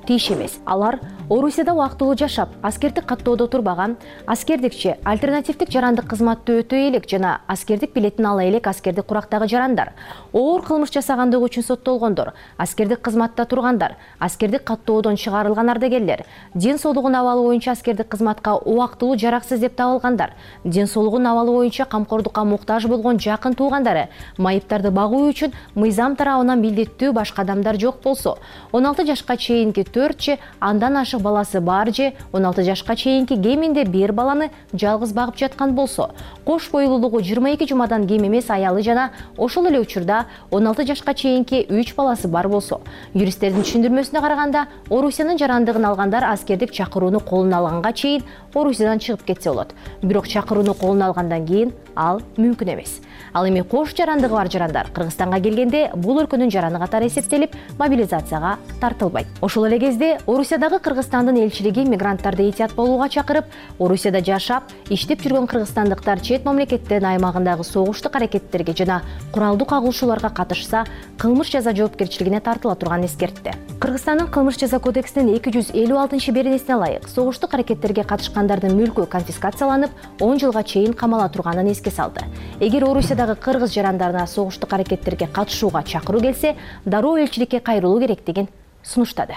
тийиш эмес. Алар Орусияда убактылуу жашап, аскердик каттоодо турбаган, аскердикчи альтернативдик жарандык кызматты өтөй элек жана аскердик билетин ала элек аскердик курактагы жарандар, оор кылмыш жасагандыгы үчүн соттолгондор, аскердик кызматта тургандар, аскердик каттоодон чыгарылган ардагерлер, ден соолугун абалы боюнча аскердик кызматка убактылуу жараксыз деп табылгандар, ден соолугун абалы боюнча камкордукка муктаж болгон жакын туугандары, майыптарды багуу үчүн мыйзам тарабынан милдеттүү башка адамдар жок болсо, он алты жашка чейинки төрт же андан ашык баласы бар же он алты жашка чейинки кеминде бир баланы жалгыз багып жаткан болсо, кош бойлуулугу жыйырма эки жумадан кем эмес аялы жана ошол эле учурда он алты жашка чейинки үч баласы бар болсо, юристтердин түшүндүрмөсүнө караганда, Орусиянын жарандыгын алгандар аскердик чакырууну колуна алганга чейин Орусиядан чыгып кетсе болот. Бирок чакырууну колуна алгандан кийин ал мүмкүн эмес. Ал эми кош жарандыгы бар жарандар Кыргызстанга келгенде бул өлкөнүн жараны катары эсептелип, мобилизацияга тартылбайт. Ошол эле кезде Орусиядагы Кыргызстандын элчилиги мигранттарды этият болууга чакырып, Орусияда жашап, иштеп жүргөн кыргызстандыктар чет мамлекеттин аймагындагы согуштук аракеттерге жана куралдуу кагылышууларга катышса, кылмыш жаза жоопкерчилигине тартыла турганын эскертти. Кыргызстандын кылмыш жаза кодексинин эки жүз элүү алтынчы беренесине ылайык, согуштук аракеттерге катышкандардын мүлкү конфискацияланып, он жылга чейин камала турганын эске салды. Эгер Орусиядагы кыргыз жарандарына согуштук аракеттерге катышууга чакыруу келсе, дароо элчиликке кайрылуу керектигин сунуштады.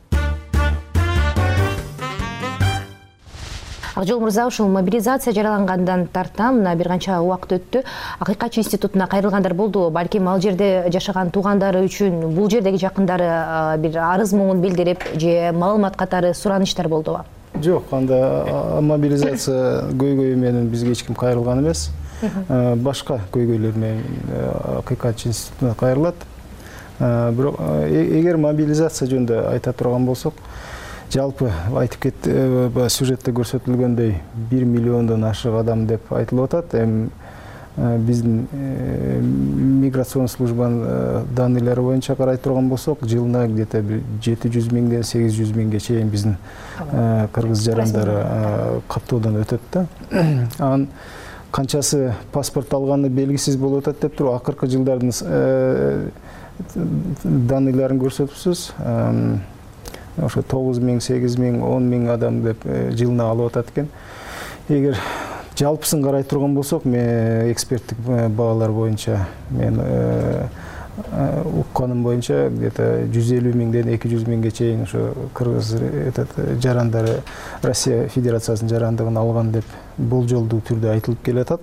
Акжол мырза, ушул мобилизация жаралангандан тарта мына бир канча убакыт өттү. Акыйкатчы институтуна кайрылгандар болду. Балким ал жерде жашаган туугандары үчүн бул жердеги жакындары бир арыз муңун билдирип же маалымат катары суранычтар болдубу? Жок, анда мобилизация көйгөйү менен бизге эч ким кайрылган эмес. Башка көйгөйлөр менен Акыйкатчы институтуна кайрылат. Бирок эгер мобилизация жөнүндө айта турган болсок, жалпы айтып кетти, сюжетте көрсөтүлгөндөй бир миллиондон ашык адам деп айтылып атат. Эми биздин миграцион службанын данныйлары боюнча карай турган болсок, жылына где-то жети жүз миңден сегиз жүз миңге чейин биздин кыргыз жарандары каттоодон өтөт да. Анан канчасы паспорт алганы белгисиз болуп атат деп туруп, акыркы жылдардын данныйларын көрсөтүпсүз. Ошо тогуз миң, сегиз миң, он миң адам деп жылына алып атат экен. Эгер жалпысын карай турган болсок, мен эксперттик баалар боюнча, мен укканым боюнча где-то жүз элүү миңден эки жүз миңге чейин ошо кыргыз жарандары Россия Федерациясынын жарандыгын алган деп болжолдуу түрдө айтылып келатат.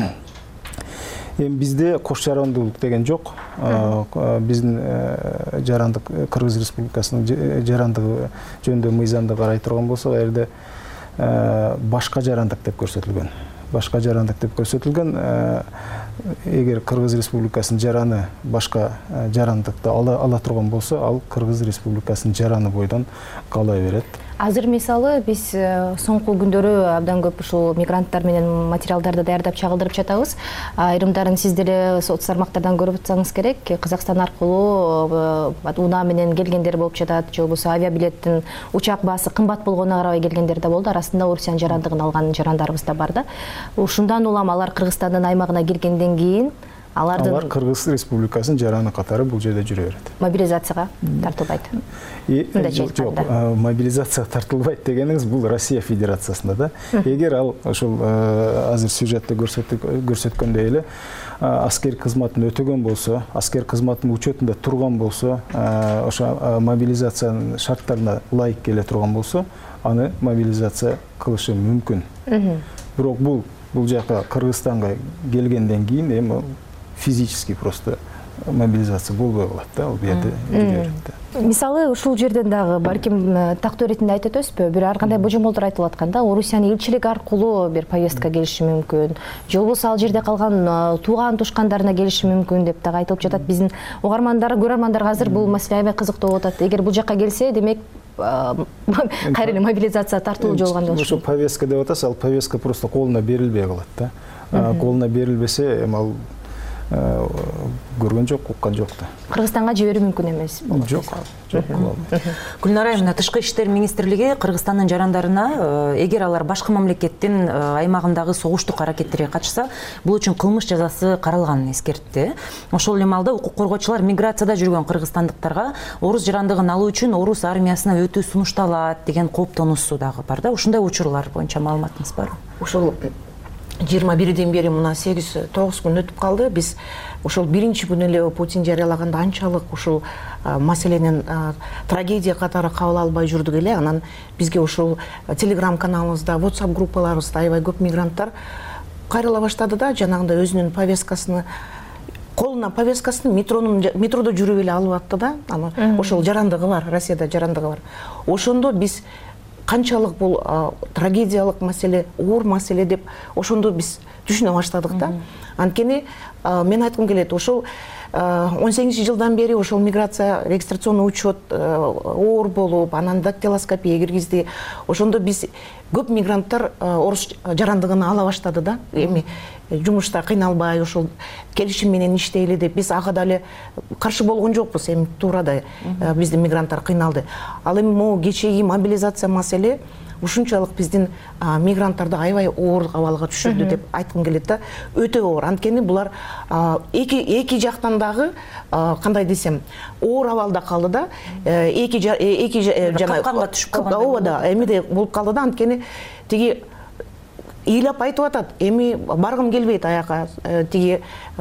Эми бизде кош жарандуулук деген жок. Биздин жарандык Кыргыз Республикасынын жарандыгы жөнүндө мыйзамды карай турган болсок, эрде башка жарандык деп көрсөтүлгөн. Башка жарандык деп көрсөтүлгөн. Эгер Кыргыз Республикасынын жараны башка жарандыкты ала турган болсо, ал Кыргыз Республикасынын жараны бойдон кала берет. Азыр мисалы биз соңку күндөрү абдан көп ушул мигранттар менен материалдарды даярдап чагылдырып жатабыз. Айрымдарын сиз деле соц тармактардан көрүп атсаңыз керек. Казакстан аркылуу унаа менен келгендер болуп жатат, же болбосо авиабилеттин учак баасы кымбат болгонуна карабай келгендер да болду. Арасында Орусиянын жарандыгын алган жарандарыбыз да бар да. Ушундан улам алар Кыргызстандын аймагына киргенден кийин алардын алар Кыргыз Республикасынын жараны катары бул жерде жүрө берет. Мобилизацияга тартылбайт. Жок, мобилизацияга тартылбайт дегениңиз бул Россия Федерациясында да. Эгер ал ошол азыр сюжетте көрсөткөндөй эле аскер кызматын өтөгөн болсо, аскер кызматынын учетунда турган болсо, ошо мобилизациянын шарттарына ылайык келе турган болсо, аны мобилизация кылышы мүмкүн. Бирок бул бул жака Кыргызстанга келгенден кийин эми физически просто мобилизация болбой калат да, ал жерде жүрө берет. Мисалы ушул жерден дагы балким тактоо иретинде айтып өтөсүзбү? Бир ар кандай божомолдор айтылып атканда, Орусиянын элчилиги аркылуу бир повестка келиши мүмкүн. Же болбосо ал жерде калган тууган тушкандарына келиши мүмкүн деп дагы айтылып жатат. Биздин угармандар, көрөрмандарга азыр бул маселе аябай кызыктуу болуп атат. Эгер бул жака келсе, демек кайра эле мобилизация тартылуу жолгон болуш. Ошо повестка деп атасыз, ал повестка просто колуна берилбей калат да. Колуна берилбесе, эми ал көргөн жок, уккан жок да. Кыргызстанга жиберүү мүмкүн эмес. Жок, жок. Гүлнара айымына Тышкы иштер министрлиги Кыргызстандын жарандарына эгер алар башка мамлекеттин аймагындагы согуштук аракеттерге катышса, бул үчүн кылмыш жазасы каралганын эскертти. Ошол эле маалда укук коргоочулар миграцияда жүргөн кыргызстандыктарга орус жарандыгын алуу үчүн орус армиясына өтүү сунушталат деген кооптонуусу дагы бар да. Ушундай учурлар боюнча маалыматыңыз барбы? Ошол жыйырма бирден бери мына сегиз тогуз күн өтүп калды. Биз ошол биринчи күнү эле Путин жарыялаганда анчалык ушул маселенин трагедия катары кабыл албай жүрдүк эле. Анан бизге ошол телеграм каналыбызда, WhatsApp группаларыбызда аябай көп мигранттар кайрыла баштады да, жанагындай өзүнүн повесткасын колуна повесткасын метронун метродо жүрүп эле алып атты да. Анан ошол жарандыгы бар, Россияда жарандыгы бар. Ошондо биз канчалык бул трагедиялык маселе, оор маселе деп ошондо биз түшүнө баштадык да. Анткени мен айткым келет, ошол он сегизинчи жылдан бери ошол миграция регистрационный учет оор болуп, анан дактилоскопия киргизди. Ошондо биз көп мигранттар орус жарандыгын ала баштады да. Эми жумушта кыйналбай, ошол келишим менен иштейли деп биз ага дали каршы болгон жокпуз. Эми туура да биздин мигранттар кыйналды. Ал эми могу кечеги мобилизация маселе ушунчалык биздин мигранттарды аябай оор абалга түшүрдү деп айткым келет да. Өтө оор. Анткени булар эки эки жактан дагы кандай десем, оор абалда калды да. Эки эки жана капканга түшүп калган. Ооба да, эмиде болуп калды да. Анткени тиги ыйлап айтып атат, эми баргым келбейт аяка, тиги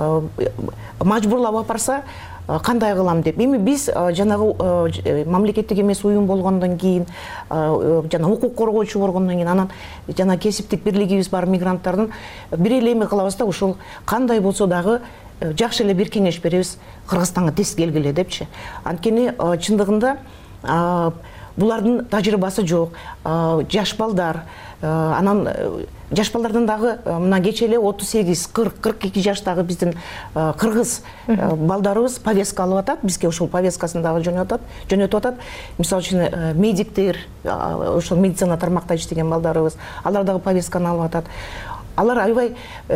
мажбурлап апарса кандай кылам деп. Эми биз жанагы мамлекеттик эмес уюм болгондон кийин, жана укук коргоочу болгондон кийин, анан жана кесиптик бирлигибиз бар мигранттардын бир эле эме кылабыз да, ошол кандай болсо дагы жакшы эле бир кеңеш беребиз, Кыргызстанга тез келгиле депчи. Анткени чындыгында булардын тажрыйбасы жок, жаш балдар, анан жаш балдардан дагы мына кече эле отуз сегиз кырк кырк эки жаштагы биздин кыргыз балдарыбыз повестка алып атат, бизге ошол повесткасын дагы жөнөтөт, жөнөтүп атат. Мисалы үчүн медиктер, ошол медицина тармакта иштеген балдарыбыз, алар дагы повестканы алып атат. Алар аябай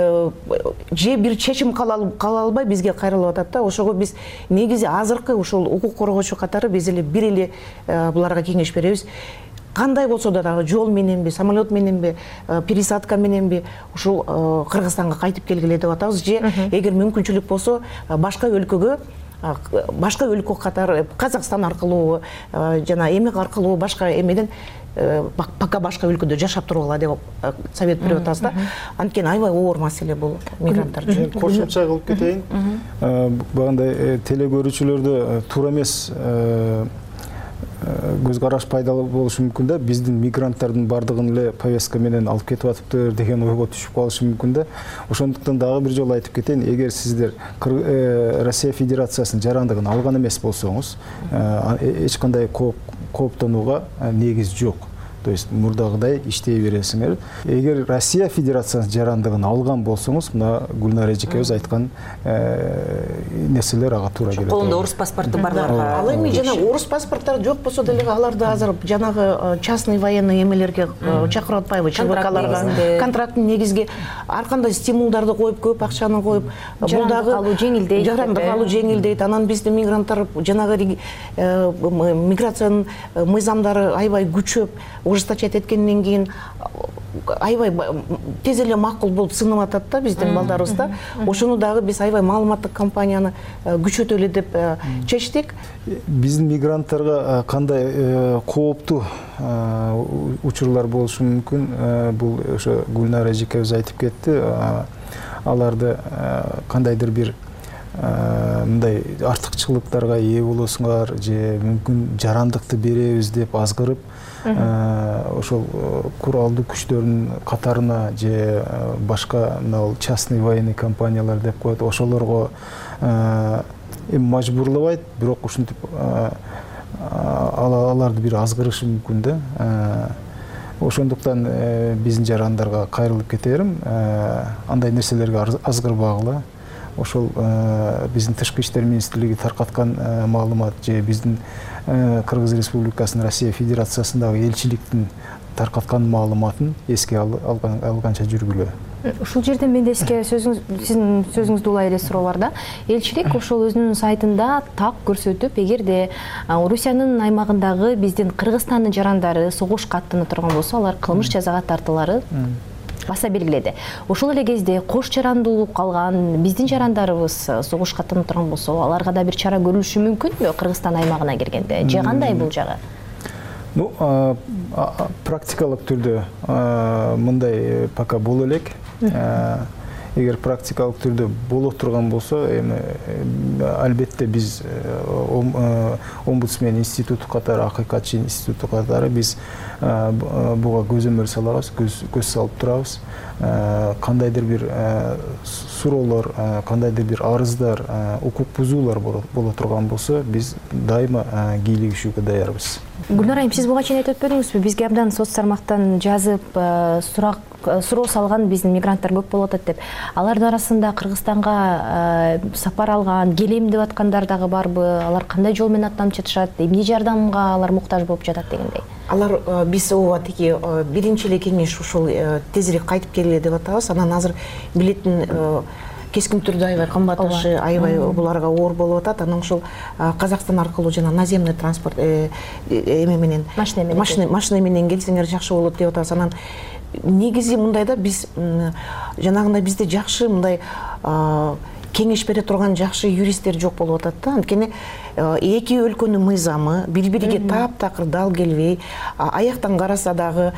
же бир чечим кала албай бизге кайрылып атат да. Ошого биз негизи азыркы ошол укук коргоочу катары биз эле бир эле буларга кеңеш беребиз. Кандай болсо да дагы жол мененби, самолет мененби, пересадка мененби ушул Кыргызстанга кайтып келгиле деп атабыз. Же эгер мүмкүнчүлүк болсо башка өлкөгө, башка өлкө катары Казакстан аркылуу жана эмек аркылуу башка эмеден пока башка өлкөдө жашап тургула деп совет берип атабыз да. Анткени аябай оор маселе бул мигранттар үчүн. Кошумча кылып кетейин. Багындай телекөрүүчүлөрдө туура эмес көз караш пайда болушу мүмкүн да. Биздин мигранттардын бардыгын эле повестка менен алып кетип атыптыр деген ойго түшүп калышы мүмкүн да. Ошондуктан дагы бир жолу айтып кетейин, эгер сиздер Россия Федерациясынын жарандыгын алган эмес болсоңуз, эч кандай кооптонууга негиз жок. То есть мурдагыдай иштей бересиңер. Эгер Россия Федерациясынын жарандыгын алган болсоңуз, мына Гүлнара эжекебиз айткан нерселер ага туура келет. Колунда орус паспорту барларга. Ал эми жана орус паспорттары жок болсо деле аларды азыр жанагы частный военный эмелерге чакырып атпайбы, ЧВКларга, контракттын негизге ар кандай стимулдарды коюп, көп акчаны коюп, бул дагы алуу жеңилдейт. Жарандык алуу жеңилдейт. Анан биздин мигранттар жанагы миграциянын мыйзамдары аябай күчөп, ужесточать эткенден кийин аябай тез эле макул болуп сынып атат да биздин балдарыбыз да. Ошону дагы биз аябай маалыматтык компанияны күчөтөлү деп чечтик. Биздин мигранттарга кандай кооптуу учурлар болушу мүмкүн? Бул ошо Гүлнара эжекебиз айтып кетти. Аларды кандайдыр бир мындай артыкчылыктарга ээ болосуңар же мүмкүн жарандыкты беребиз деп азгырып ошол куралдуу күчтөрдүн катарына же башка мына частный военный компаниялар деп коет, ошолорго эми мажбурлабайт, бирок ушинтип аларды бир азгырышы мүмкүн да. Ошондуктан биздин жарандарга кайрылып кетерим, андай нерселерге азгырбагыла. Ошол биздин Тышкы иштер министрлиги таркаткан маалымат же биздин Кыргыз Республикасынын Россия Федерациясындагы элчиликтин таркаткан маалыматын эске алганча жүргүлө. Ушул жерде менде сизге сөзүңүз сиздин сөзүңүздү улай эле суроо бар да. Элчилик ошол өзүнүн сайтында так көрсөтүп, эгерде Орусиянын аймагындагы биздин Кыргызстандын жарандары согушка аттана турган болсо, алар кылмыш жазага тартылары баса белгиледи. Ошол эле кезде кош жарандуулук алган биздин жарандарыбыз согушка аттана турган болсо, аларга да бир чара көрүлүшү мүмкүнбү Кыргызстан аймагына киргенде? Же кандай бул жагы? Ну, практикалык түрдө мындай пока боло элек. Эгер практикалык түрдө боло турган болсо, эми албетте биз омбудсмен институту катары, акыйкатчы институту катары биз буга көзөмөл салабыз, көз салып турабыз. Кандайдыр бир суроолор, кандайдыр бир арыздар, укук бузуулар боло турган болсо, биз дайыма кийлигишүүгө даярбыз. Гүлнар айым, сиз буга чейин айтып өтпөдүңүзбү? Бизге абдан соц тармактан жазып, сурак суроо салган биздин мигранттар көп болуп атат деп. Алардын арасында Кыргызстанга сапар алган, келем деп аткандар дагы барбы? Алар кандай жол менен аттанып жатышат? Эмне жардамга алар муктаж болуп жатат дегендей? Алар биз ооба тиги биринчи эле кеңеш ушул тезирээк кайтып келгиле деп атабыз. Анан азыр билеттин кескин түрдө аябай кымбаташы, аябай буларга оор болуп атат. Анан ушул Казакстан аркылуу жана наземный транспорт эме менен машина менен келсеңер жакшы болот деп атабыз. Анан негизи мындайда биз жанагындай бизде жакшы мындай кеңеш бере турган жакшы юристтер жок болуп атат да. Анткени эки өлкөнүн мыйзамы бири-бириге таптакыр дал келбей, аяктан караса дагы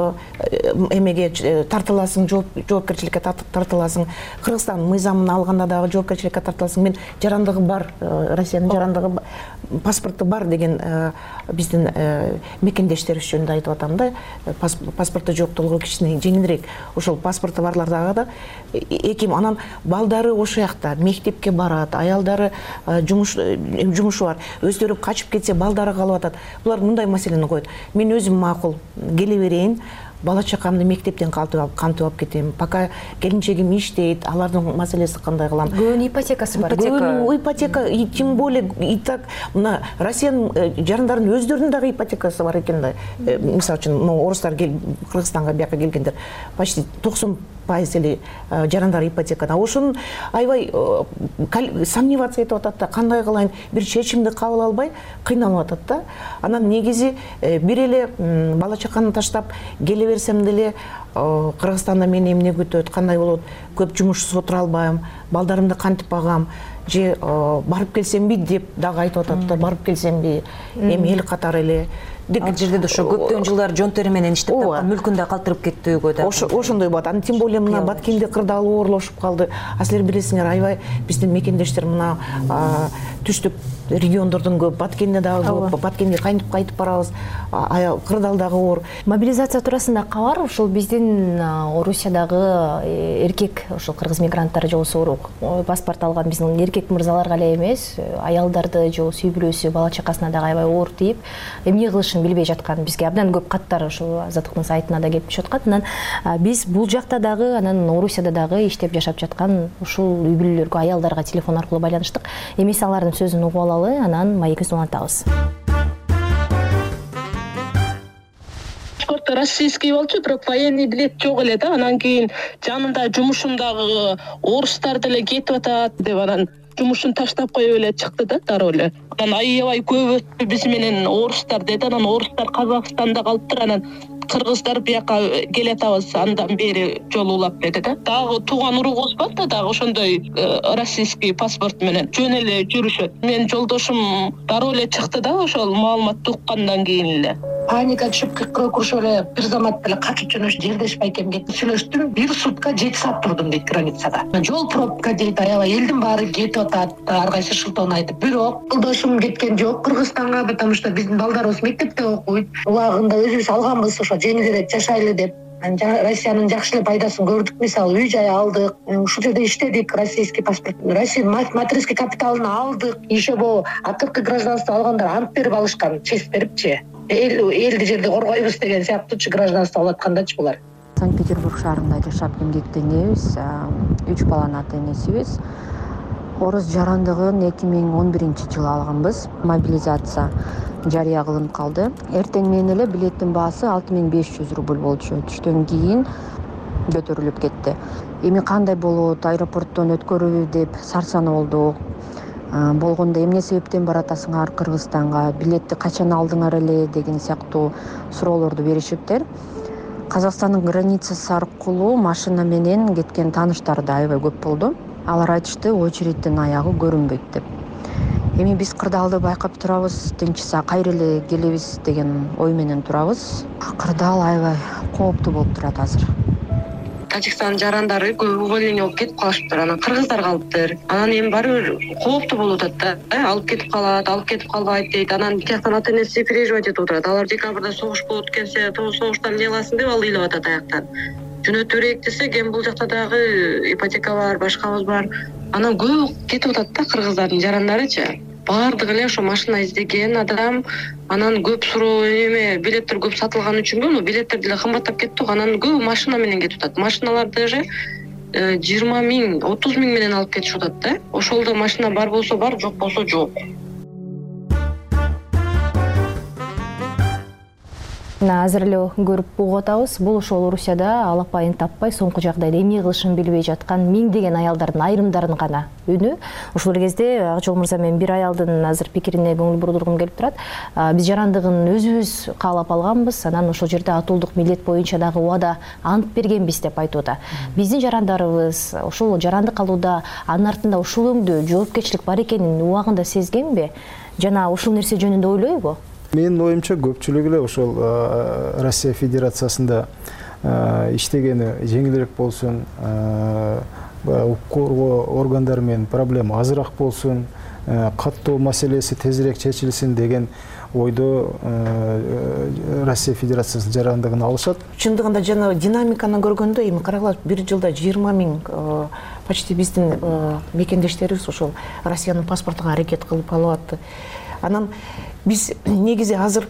эмеге тартыласың, жоопкерчиликке тартыласың. Кыргызстан мыйзамын алганда дагы жоопкерчиликке тартыласың. Мен жарандыгы бар, Россиянын жарандыгы паспорту бар деген биздин мекендештерибиз жөнүндө айтып атам да. Паспорту жоктуулугу кичине жеңилирээк. Ошол паспорту барлар дагы да эки анан балдары ошол жакта мектепке барат, аялдары жумуш жумушу бар. Өздөрү качып кетсе, балдары калып атат. Булар мындай маселени коет. Мен өзүм макул келе берейин, бала чакамды мектептен кантип алып, кантип алып кетем. Пока келинчегим иштейт, алардын маселеси кандай кылам? Көбүнүн ипотекасы бар. Көбүнүн ипотека, тем более и так мына Россиянын жарандардын өздөрүнүн дагы ипотекасы бар экен да. Мисалы үчүн, орустар Кыргызстанга бияка келгендер почти токсон пайыз эле жарандар ипотекада. Ошонун аябай сомневаться этип атат да, кандай кылайын, бир чечимди кабыл албай кыйналып атат да. Анан негизи бир эле бала чаканы таштап келе берсем деле Кыргызстанда мени эмне күтөт, кандай болот, көп жумуш отура албайм, балдарымды кантип багам, же барып келсемби деп дагы айтып атат да, барып келсемби, эми эл катары эле. Ал жерде да ошо көптөгөн жылдар жон тери менен иштеп тапкан мүлкүн да калтырып кетти үйгө да. Ошондой болот. Анан тем более мына Баткенде кырдаал оорлошуп калды. А силер билесиңер, аябай биздин мекендештер мына түштүк региондордун көп, Баткенде дагы көп, Баткенге кантип кайтып барабыз, кырдаал дагы оор. Мобилизация туурасында кабар ушул биздин Орусиядагы эркек ошол кыргыз мигранттары жолсу паспорт алган биздин эркек мырзаларга эле эмес, аялдарды же сүйбүлөөсү, бала чакасына дагы аябай оор тийип, эмне кылышын билбей жаткан бизге абдан көп каттар ушул Азаттыктын сайтына да келип түшүп аткан. Анан биз бул жакта дагы, анан Орусияда дагы иштеп жашап жаткан ушул үй бүлөлөргө, аялдарга телефон аркылуу байланыштык. Эмесе алардын сөзүн угуп алалы, анан маегибизди улантабыз. Паспорт российский болчу, бирок военный билет жок эле да. Анан кийин жанымда жумушумдагы орустар деле кетип атат деп анан жумушун таштап коюп эле чыкты да, дароо эле. Анан аябай көп өтпөй биз менен орустар деди. Анан орустар Казакстанда калыптыр, анан кыргыздар бияка келатабыз, андан бери жол улап деди да. Дагы тууган уругубуз бар да, дагы ошондой российский паспорт менен жөн эле жүрүшөт. Менин жолдошум дароо эле чыкты да, ошол маалыматты уккандан кийин эле. Паника түшүп, кыркыроо курушуп эле бир замат эле качып жөнөшүп, жердешпей экенмин. Сүйлөштүм, бир сутка жети саат турдум дейт границада. Жол пробка дейт, аябай элдин баары кетип атат, ар кайсы шылтоон айтып. Бирок жолдошум кеткен жок Кыргызстанга, потому что биздин балдарыбыз мектепте окуйт. Убагында өзүбүз алганбыз, ошо жеңилирээк жашайлы деп. Россиянын жакшы эле пайдасын көрдүк, мисалы үй жай алдык, ушул жерде иштедик, российский паспорт, Россиянын материнский капиталын алдык. Еще бул акыркы гражданство алгандар ант берип алышкан, честь берипчи. Эл элди жерде коргойбуз деген сыяктуучу гражданство алып аткандачы булар. Санкт-Петербург шаарында жашап эмгектенебиз, үч баланын ата энесибиз. Орус жарандыгын эки миң он биринчи жылы алганбыз. Мобилизация жарыя кылынып калды. Эртең менен эле билеттин баасы алты миң беш жүз рубль болчу. Түштөн кийин көтөрүлүп кетти. Эми кандай болот, аэропорттон өткөрүүбү деп сарсанаа болдук. Болгондо эмне себептен баратасыңар Кыргызстанга, билетти качан алдыңар эле деген сыяктуу суроолорду беришиптир. Казакстандын границасы аркылуу машина менен кеткен тааныштар да аябай көп болду. Алар айтышты, очереддин аягы көрүнбөйт деп. Эми биз кырдаалды байкап турабыз, тынчса кайра эле келебиз деген ой менен турабыз. Кырдаал аябай кооптуу болуп турат азыр. Тажикстандын жарандары көп увольнение болуп кетип калышыптыр, анан кыргыздар калыптыр. Анан эми баары бир кооптуу болуп атат да, алып кетип калат, алып кетип калбайт дейт. Анан тияктан ата энеси переживать этип отурат. Алар декабрда согуш болот экенсе, согуштан эмне кыласың деп ал ыйлап атат аяктан. Жөнөтө берейик десек, эми бул жакта дагы ипотека бар, башкабыз бар. Анан көп кетип атат да кыргыздардын жарандарычы. Баардыгы эле ошо машина издеген адам, анан көп суроо эме билеттер көп сатылган үчүнбү, но билеттер деле кымбаттап кетти. Анан көп машина менен кетип атат. Машиналар даже жыйырма миң, отуз миң менен алып кетишип атат да. Ошолдо машина бар болсо бар, жок болсо жок. Мына азыр эле көрүп угуп атабыз. Бул ошол Орусияда алапайын таппай, соңку жагдайда эмне кылышын билбей жаткан миңдеген аялдардын айрымдарын гана үнү. Ошол кезде Акжол мырза, мен бир аялдын азыр пикирине көңүл бурдургум келип турат. Биз жарандыгын өзүбүз каалап алганбыз, анан ошол жерде атуулдук милдет боюнча дагы убада ант бергенбиз деп айтып атат. Биздин жарандарыбыз ошол жарандык алууда анын артында ушул өңдүү жоопкерчилик бар экенин убагында сезгенби? Жана ушул нерсе жөнүндө ойлойбу? Менин оюмча көпчүлүк эле ошол Россия Федерациясында иштегени жеңилирээк болсун, укук коргоо органдары менен проблема азыраак болсун, каттоо маселеси тезирээк чечилсин деген ойдо Россия Федерациясынын жарандыгын алышат. Чындыгында жана динамиканы көргөндө эми карагыла бир жылда жыйырма миң почти биздин мекендештерибиз ошол Россиянын паспортуна аракет кылып алып атты. Анан биз негизи азыр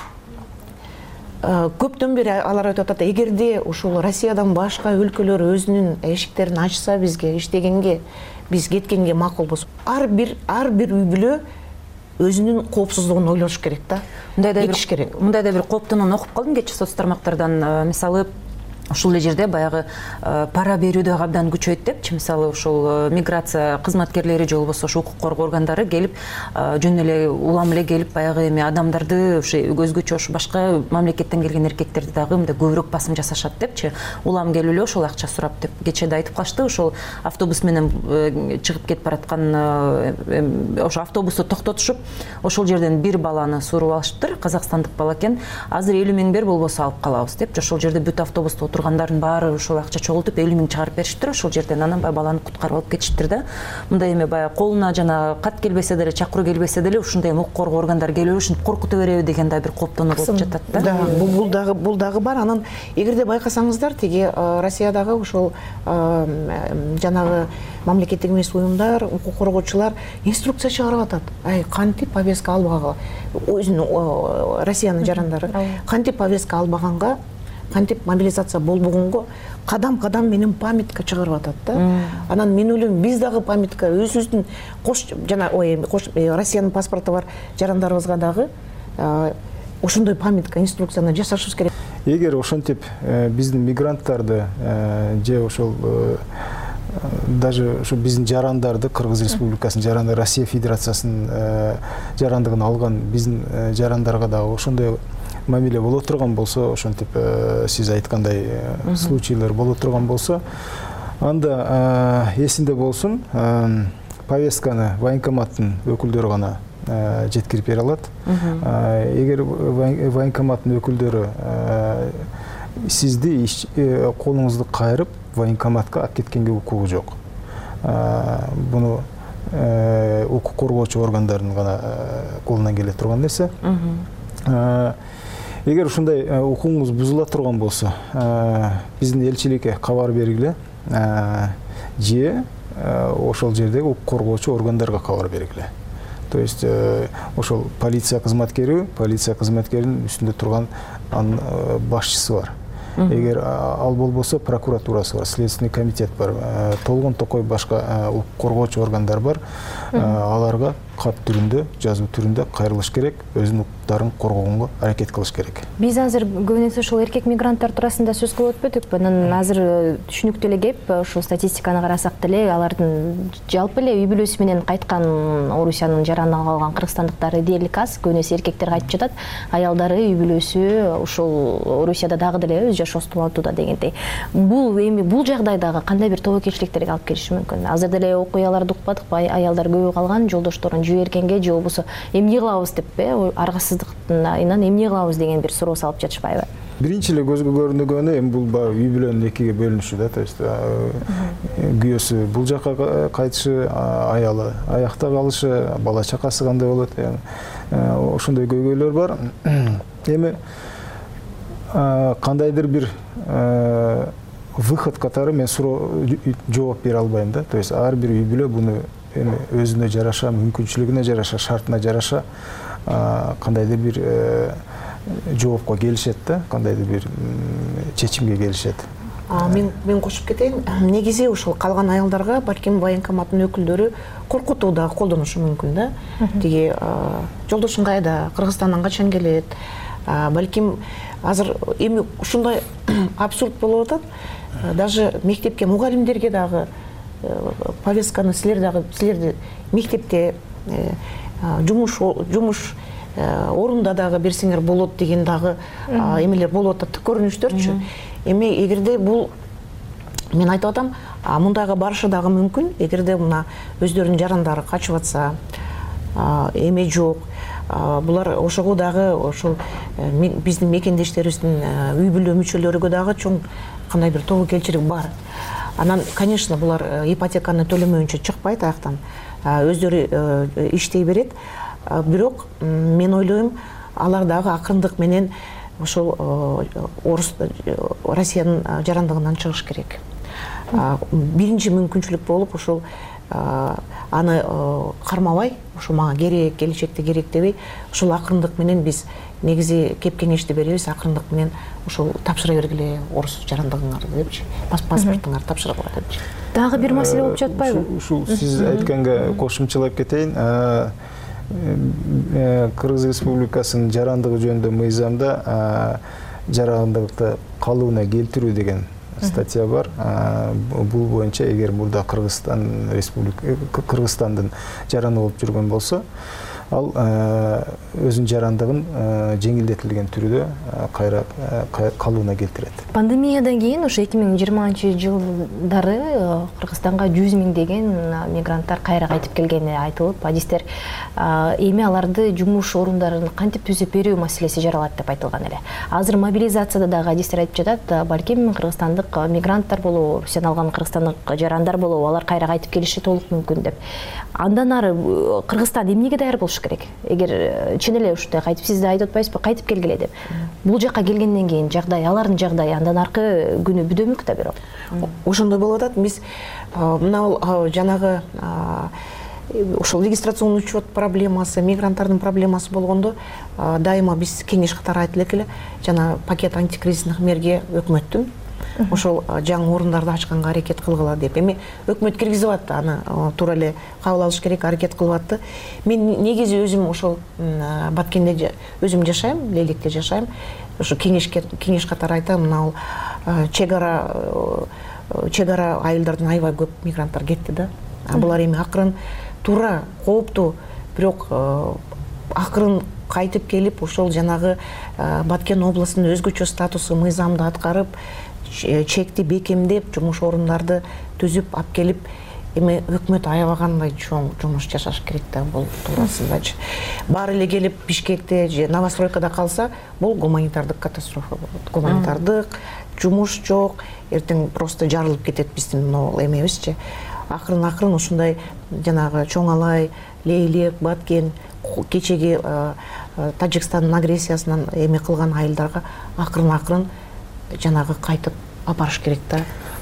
көптөн бери алар айтып атат, эгерде ушул Россиядан башка өлкөлөр өзүнүн эшиктерин ачса бизге иштегенге, биз кеткенге макулбуз. Ар бир ар бир үй бүлө өзүнүн коопсуздугун ойлош керек да. Мындайда бир мындайда бир кооптонон окуп калдым кечээ соц тармактардан. Мисалы, ушул эле жерде баягы пара берүүдө абдан күчөйт депчи, мисалы ушул миграция кызматкерлери же болбосо ошо укук коргоо органдары келип жөн эле улам эле келип баягы эми адамдарды ошо өзгөчө ошо башка мамлекеттен келген эркектерди дагы мындай көбүрөөк басым жасашат депчи, улам келип эле ошол акча сурап деп кечээ да айтып калышты. Ошол автобус менен чыгып кетип бараткан ошо автобусту токтотушуп ошол жерден бир баланы сууруп алышыптыр, казакстандык бала экен. Азыр элүү миң бер болбосо алып калабыз деп, ошол жерде бүт автобусту тургандардын баары ошол акча чогултуп элүү миң чыгарып беришиптир. Ошол жерден анан баягы баланы куткарып алып кетишиптир да. Мындай эме баягы колуна жана кат келбесе деле, чакыруу келбесе деле ушундай укук коргоо органдары келип ушинтип коркута береби деген да бир кооптонуу болуп жатат да. Да, бул дагы бул дагы бар. Анан эгерде байкасаңыздар, тиги Россиядагы ошол жанагы мамлекеттик эмес уюмдар, укук коргоочулар инструкция чыгарып атат. Ай, кантип повестка албаган, өзүнүн Россиянын жарандары кантип повестка албаганга, кантип мобилизация болбогонго кадам-кадам менен памятка чыгарып атат да. Анан мен ойлойм, биз дагы памятка өзүбүздүн кош жана ой кош Россиянын паспорту бар жарандарыбызга дагы ошондой памятка, инструкцияны жасашыбыз керек. Эгер ошентип биздин мигранттарды же ошол даже ошо биздин жарандарды, Кыргыз Республикасынын жарандары, Россия Федерациясынын жарандыгын алган биздин жарандарга дагы ошондой мамиле боло турган болсо, ошентип сиз айткандай случайлар боло турган болсо, анда эсинде болсун, повестканы военкоматтын өкүлдөрү гана жеткирип бере алат. Эгер военкоматтын өкүлдөрү сизди колуңузду кайрып военкоматка алып кеткенге укугу жок. Буну укук коргоочу органдардын гана колунан келе турган нерсе. Эгер ушундай укугуңуз бузула турган болсо, биздин элчиликке кабар бергиле, же ошол жерде укук коргоочу органдарга кабар бергиле. То есть ошол полиция кызматкери, полиция кызматкеринин үстүндө турган анын башчысы бар. Эгер ал болбосо прокуратурасы бар, следственный комитет бар, толгон токой башка укук коргоочу органдар бар, аларга кат түрүндө, жазуу түрүндө кайрылыш керек, өзүнүн укуктарын коргогонго аракет кылыш керек. Биз азыр көбүнесе ушул эркек мигранттар туурасында сөз кылып өтпөдүкпү? Анан азыр түшүнүктүү эле кеп, ушул статистиканы карасак деле, алардын жалпы эле үй бүлөсү менен кайткан Орусиянын жараны калган кыргызстандыктары дээрлик аз. Көбүнесе эркектер кайтып жатат, аялдары үй бүлөсү ушул Орусияда дагы деле өз жашоосун улантууда дегендей. Бул эми бул жагдайдагы кандай бир тобокелчиликтерге алып келиши мүмкүн? Азыр деле окуяларды укпадыкпы? Аялдар көбү калган, жолдошторун жибергенге же болбосо эмне кылабыз деп аргасыздыктын айынан эмне кылабыз деген бир суроо салып жатышпайбы? Биринчи эле көзгө көрүнүгөнү эми бул баягы үй бүлөнүн экиге бөлүнүшү да, то есть күйөөсү бул жака кайтышы, аялы аякта калышы, бала чакасы кандай болот, ошондой көйгөйлөр бар. Эми кандайдыр бир выход катары мен суроо жооп бере албайм да. То есть ар бир үй бүлө буну эми өзүнө жараша, мүмкүнчүлүгүнө жараша, шартына жараша кандайдыр бир жоопко келишет да, кандайдыр бир чечимге келишет. Мен мен кошуп кетейин. Негизи ушул калган аялдарга балким военкоматтын өкүлдөрү коркутуу да колдонушу мүмкүн да. Тиги жолдошуң кайда, Кыргызстандан качан келет? Балким азыр эми ушундай абсурд болуп атат. Даже мектепке, мугалимдерге дагы повестканы силер дагы силерди мектепте жумуш жумуш орунда дагы берсеңер болот деген дагы эмелер болуп атат, көрүнүштөрчү. Эми эгерде бул мен айтып атам, мындайга барышы дагы мүмкүн, эгерде мына өздөрүнүн жарандары качып атса, эме жок. Булар ошого дагы ошол биздин мекендештерибиздин үй бүлө мүчөлөрүгө дагы чоң кандай бир тобокелчилик бар. Анан, конечно, булар ипотеканы төлөмөйүнчө чыкпайт аяктан. Өздөрү иштей берет. Бирок мен ойлойм, алар дагы акырындык менен ошол орус Россиянын жарандыгынан чыгыш керек. Биринчи мүмкүнчүлүк болуп ошол аны кармабай, ошо мага керек, келечекте керек дебей, ошол акырындык менен биз негизи кеп кеңешти беребиз, акырындык менен ошол тапшыра бергиле орус жарандыгыңарды депчи, паспортуңарды тапшыргыла депчи. Дагы бир маселе болуп жатпайбы? Ушул сиз айтканга кошумчалап кетейин. Кыргыз Республикасынын жарандыгы жөнүндө мыйзамда жарандыкты калыбына келтирүү деген статья бар. Бул боюнча эгер мурда Кыргызстан Республика Кыргызстандын жараны болуп жүргөн болсо, ал өзүнүн жарандыгын жеңилдетилген түрдө кайра калыбына келтирет. Пандемиядан кийин ошо эки миң жыйырманчы жылдары Кыргызстанга жүз миңдеген мигранттар кайра кайтып келгени айтылып, адистер эми аларды жумуш орундарын кантип түзүп берүү маселеси жаралат деп айтылган эле. Азыр мобилизацияда дагы адистер айтып жатат, балким кыргызстандык мигранттар болобу, Орусиядан алган кыргызстандык жарандар болобу, алар кайра кайтып келиши толук мүмкүн деп. Андан ары Кыргызстан эмнеге даяр болуш керек? Эгер чын эле ушундай кайтып, сиз да айтып атпайсызбы, кайтып келгиле деп. Бул жака келгенден кийин жагдай, алардын жагдайы андан аркы күнү бүдөмүк да бирок. Ошондой болуп атат. Биз мына жанагы ошол регистрационный учет проблемасы, мигранттардын проблемасы болгондо дайыма биз кеңеш катары айтылып эле, жана пакет антикризисных мерге өкмөттүн ошол жаңы орундарды ачканга аракет кылгыла деп. Эми өкмөт киргизип атты, аны туура эле кабыл алыш керек, аракет кылып атты. Мен негизи өзүм ошол Баткенде өзүм жашайм, Лелекте жашайм. Ошо кеңешке кеңеш катары айтам, мына чек ара чек ара айылдардан аябай көп мигранттар кетти да. Булар эми акырын туура кооптуу, бирок акырын кайтып келип, ошол жанагы Баткен областынын өзгөчө статусу мыйзамды аткарып, чекти бекемдеп, жумуш орундарды түзүп алып келип, эми өкмөт аябагандай чоң жумуш жашаш керек да, бул туурасындачы. Баары эле келип Бишкекте же Новостройкада калса, бул гуманитардык катастрофа болот. Гуманитардык жумуш жок, эртең просто жарылып кетет биздин могул эмебизчи. Акырын-акырын ушундай жанагы Чоң Алай, Лейлек, Баткен, кечеги Тажикстандын агрессиясынан эме кылган айылдарга акырын-акырын жанагы кайтып апарыш керек да.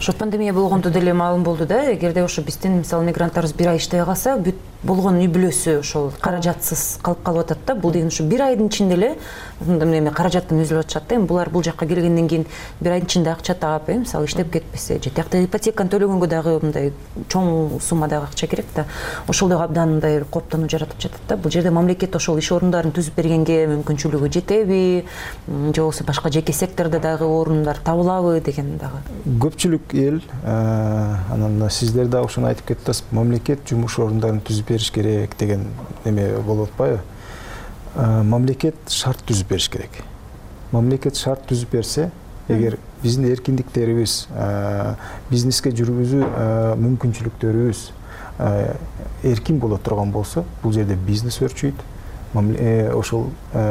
ошо пандемия болгондо деле маалым болду да, эгерде ошо биздин мисалы мигранттарыбыз бир ай иштей калса, бүт болгон үй бүлөсү ошол каражатсыз калып калып атат да. Бул деген ушу бир айдын ичинде эле эме каражаттан үзүлүп атышат да. Эми булар бул жакка келгенден кийин бир айдын ичинде акча таап, эми мисалы иштеп кетпесе, же тиякта ипотеканы төлөгөнгө дагы мындай чоң суммадагы акча керек да. Ошол дагы абдан мындай кооптонуу жаратып жатат да. Бул жерде мамлекет ошол иш орундарын түзүп бергенге мүмкүнчүлүгү жетеби, же болбосо башка жеке сектордо дагы орундар табылабы деген дагы. Көпчүлүк эл, анан сиздер дагы ошону айтып кеттиңиз, мамлекет жумуш орундарын түзүп бериш керек деген эме болуп атпайбы? Мамлекет шарт түзүп бериш керек. Мамлекет шарт түзүп берсе, эгер биздин эркиндиктерибиз, бизнеске жүргүзүү мүмкүнчүлүктөрүбүз эркин боло турган болсо, бул жерде бизнес өрчүйт, ошол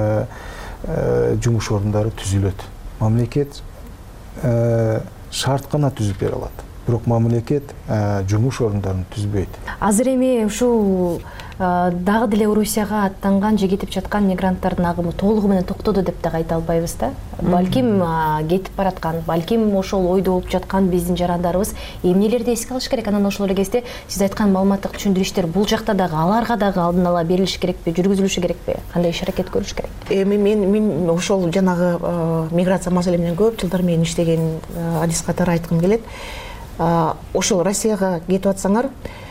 жумуш орундары түзүлөт. Мамлекет шарт гана түзүп бере алат. Бирок мамлекет жумуш орундарын түзбөйт. Азыр эми ушул дагы деле Орусияга аттанган же кетип жаткан мигранттардын агымы толугу менен токтоду деп дагы айта албайбыз да. Балким кетип бараткан, балким ошол ойдо болуп жаткан биздин жарандарыбыз эмнелерди эске алыш керек. Анан ошол эле кезде сиз айткан маалыматтык түшүндүрүштөр бул жакта дагы аларга дагы алдын ала берилиш керекпи, жүргүзүлүшү керекпи? Кандай иш аракет көрүш керек? Эми мен мен ошол жанагы миграция маселе менен көп жылдар мен иштеген адис катары айткым келет. Ошол Россияга кетип атсаңар,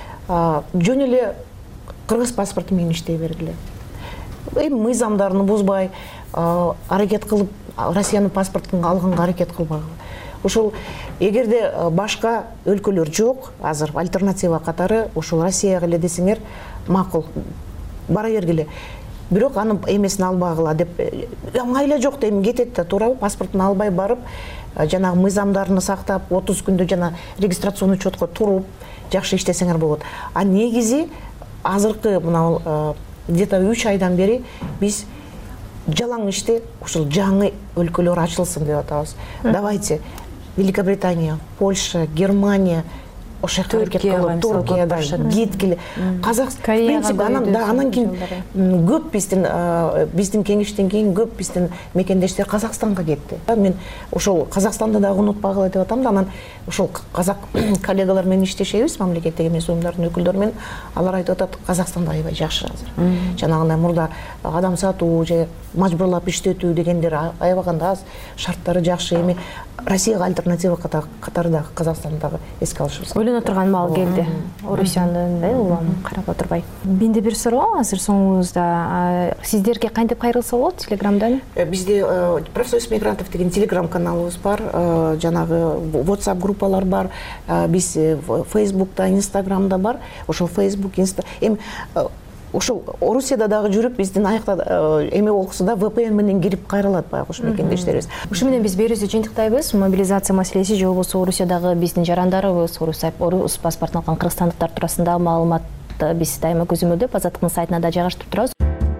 жөн эле кыргыз паспорту менен иштей бергиле. Эми мыйзамдарын бузбай, аракет кылып Россиянын паспортун алганга аракет кылбагыла. Ошол эгерде башка өлкөлөр жок, азыр альтернатива катары ошол Россияга эле десеңер макул, бара бергиле. Бирок анын эмесин албагыла деп, ыңгайлы жок дейм, кетет да, туурабы? Паспортун албай барып, жанагы мыйзамдарын сактап, отуз күндө жана регистрационный учетко туруп, жакшы иштесеңер болот. А негизи азыркы мына где-то үч айдан бери биз жалаң иште ушул жаңы өлкөлөр ачылсын деп атабыз. Давайте Великобритания, Польша, Германия, ошо аракет кылып, Туркияда кеткиле. Казакстан, в принципе, анан да анан кийин көп биздин биздин кеңештен кийин көп биздин мекендештер Казакстанга кетти. Мен ошол Казакстанды дагы унутпагыла деп атам да, анан ошол казак коллегалар менен иштешебиз, мамлекеттик эмес уюмдардын өкүлдөрү менен. Алар айтып атат, Казакстанда аябай жакшы азыр. Жанагындай мурда адам сатуу же мажбурлап иштетүү дегендер аябаганда аз, шарттары жакшы. Эми Россияга альтернатива катары дагы Казакстандагы эске алышыбыз. Ойлоно турган маал келди. Орусиянын да улам карап отурбай. Менде бир суроо азыр соңубузда. Сиздерге кантип кайрылса болот Телеграмдан? Бизде профсоюз мигрантов деген Телеграм каналыбыз бар, жанагы WhatsApp группалар бар, биз Фейсбукта, Инстаграмда бар. Ошол Фейсбук, Инста. Эми ошол Орусияда дагы жүрүп, биздин аякта эме болсо да ви пи эн менен кирип кайрылат баягы ушу мекендештерибиз. Ушу менен биз берүүбүздү жыйынтыктайбыз. Мобилизация маселеси же болбосо Орусиядагы биздин жарандарыбыз, орус паспортун алган кыргызстандыктар туурасында маалыматты биз дайыма көзөмөлдөп, Азаттыктын сайтына да жайгаштырып турабыз.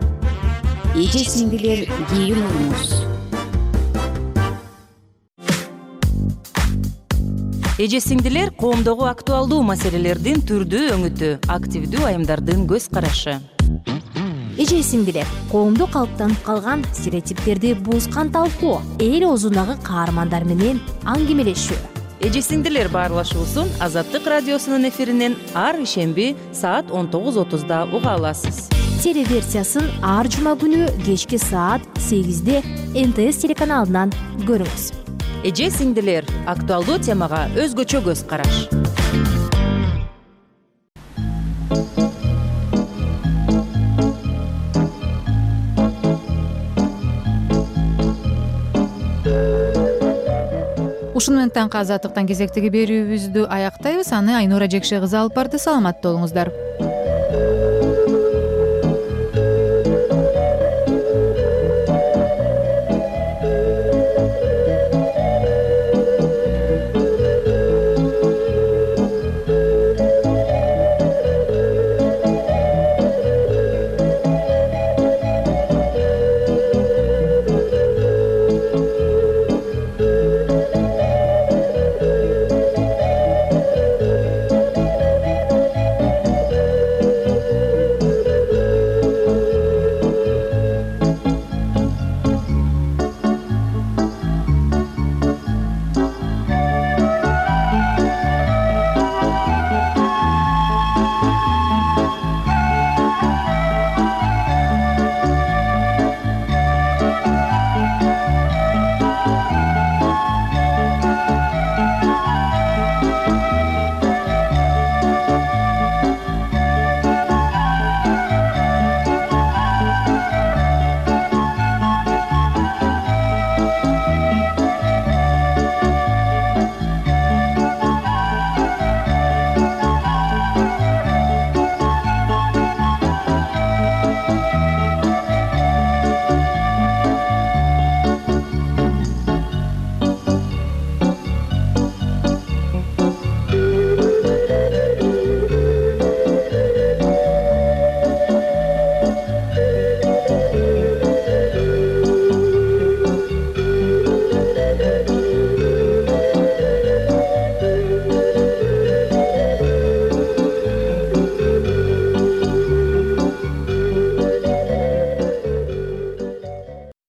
Эже сиңдилер, кийин болуңуз. Эже сиңдилер коомдогу актуалдуу маселелердин түрдүү өңүтү, активдүү айымдардын көз карашы. Эже сиңдилер, коомдо калыптанып калган стереотиптерди бузган талкуу, эл оозундагы каармандар менен аңгемелешүү. Эже сиңдилер баарлашуусун Азаттык радиосунун эфиринен ар ишемби саат он тогуз отузда уга аласыз. Телеверсиясын ар жума күнү кечки саат сегизде эн тэ эс телеканалынан көрүңүз. Эже сиңдилер, актуалдуу темага өзгөчө көз караш. Ушун менен таңкы Азаттыктан кезектеги берүүбүздү аяктайбыз. Аны Айнура Жекше кызы алып барды. Саламатта болуңуздар.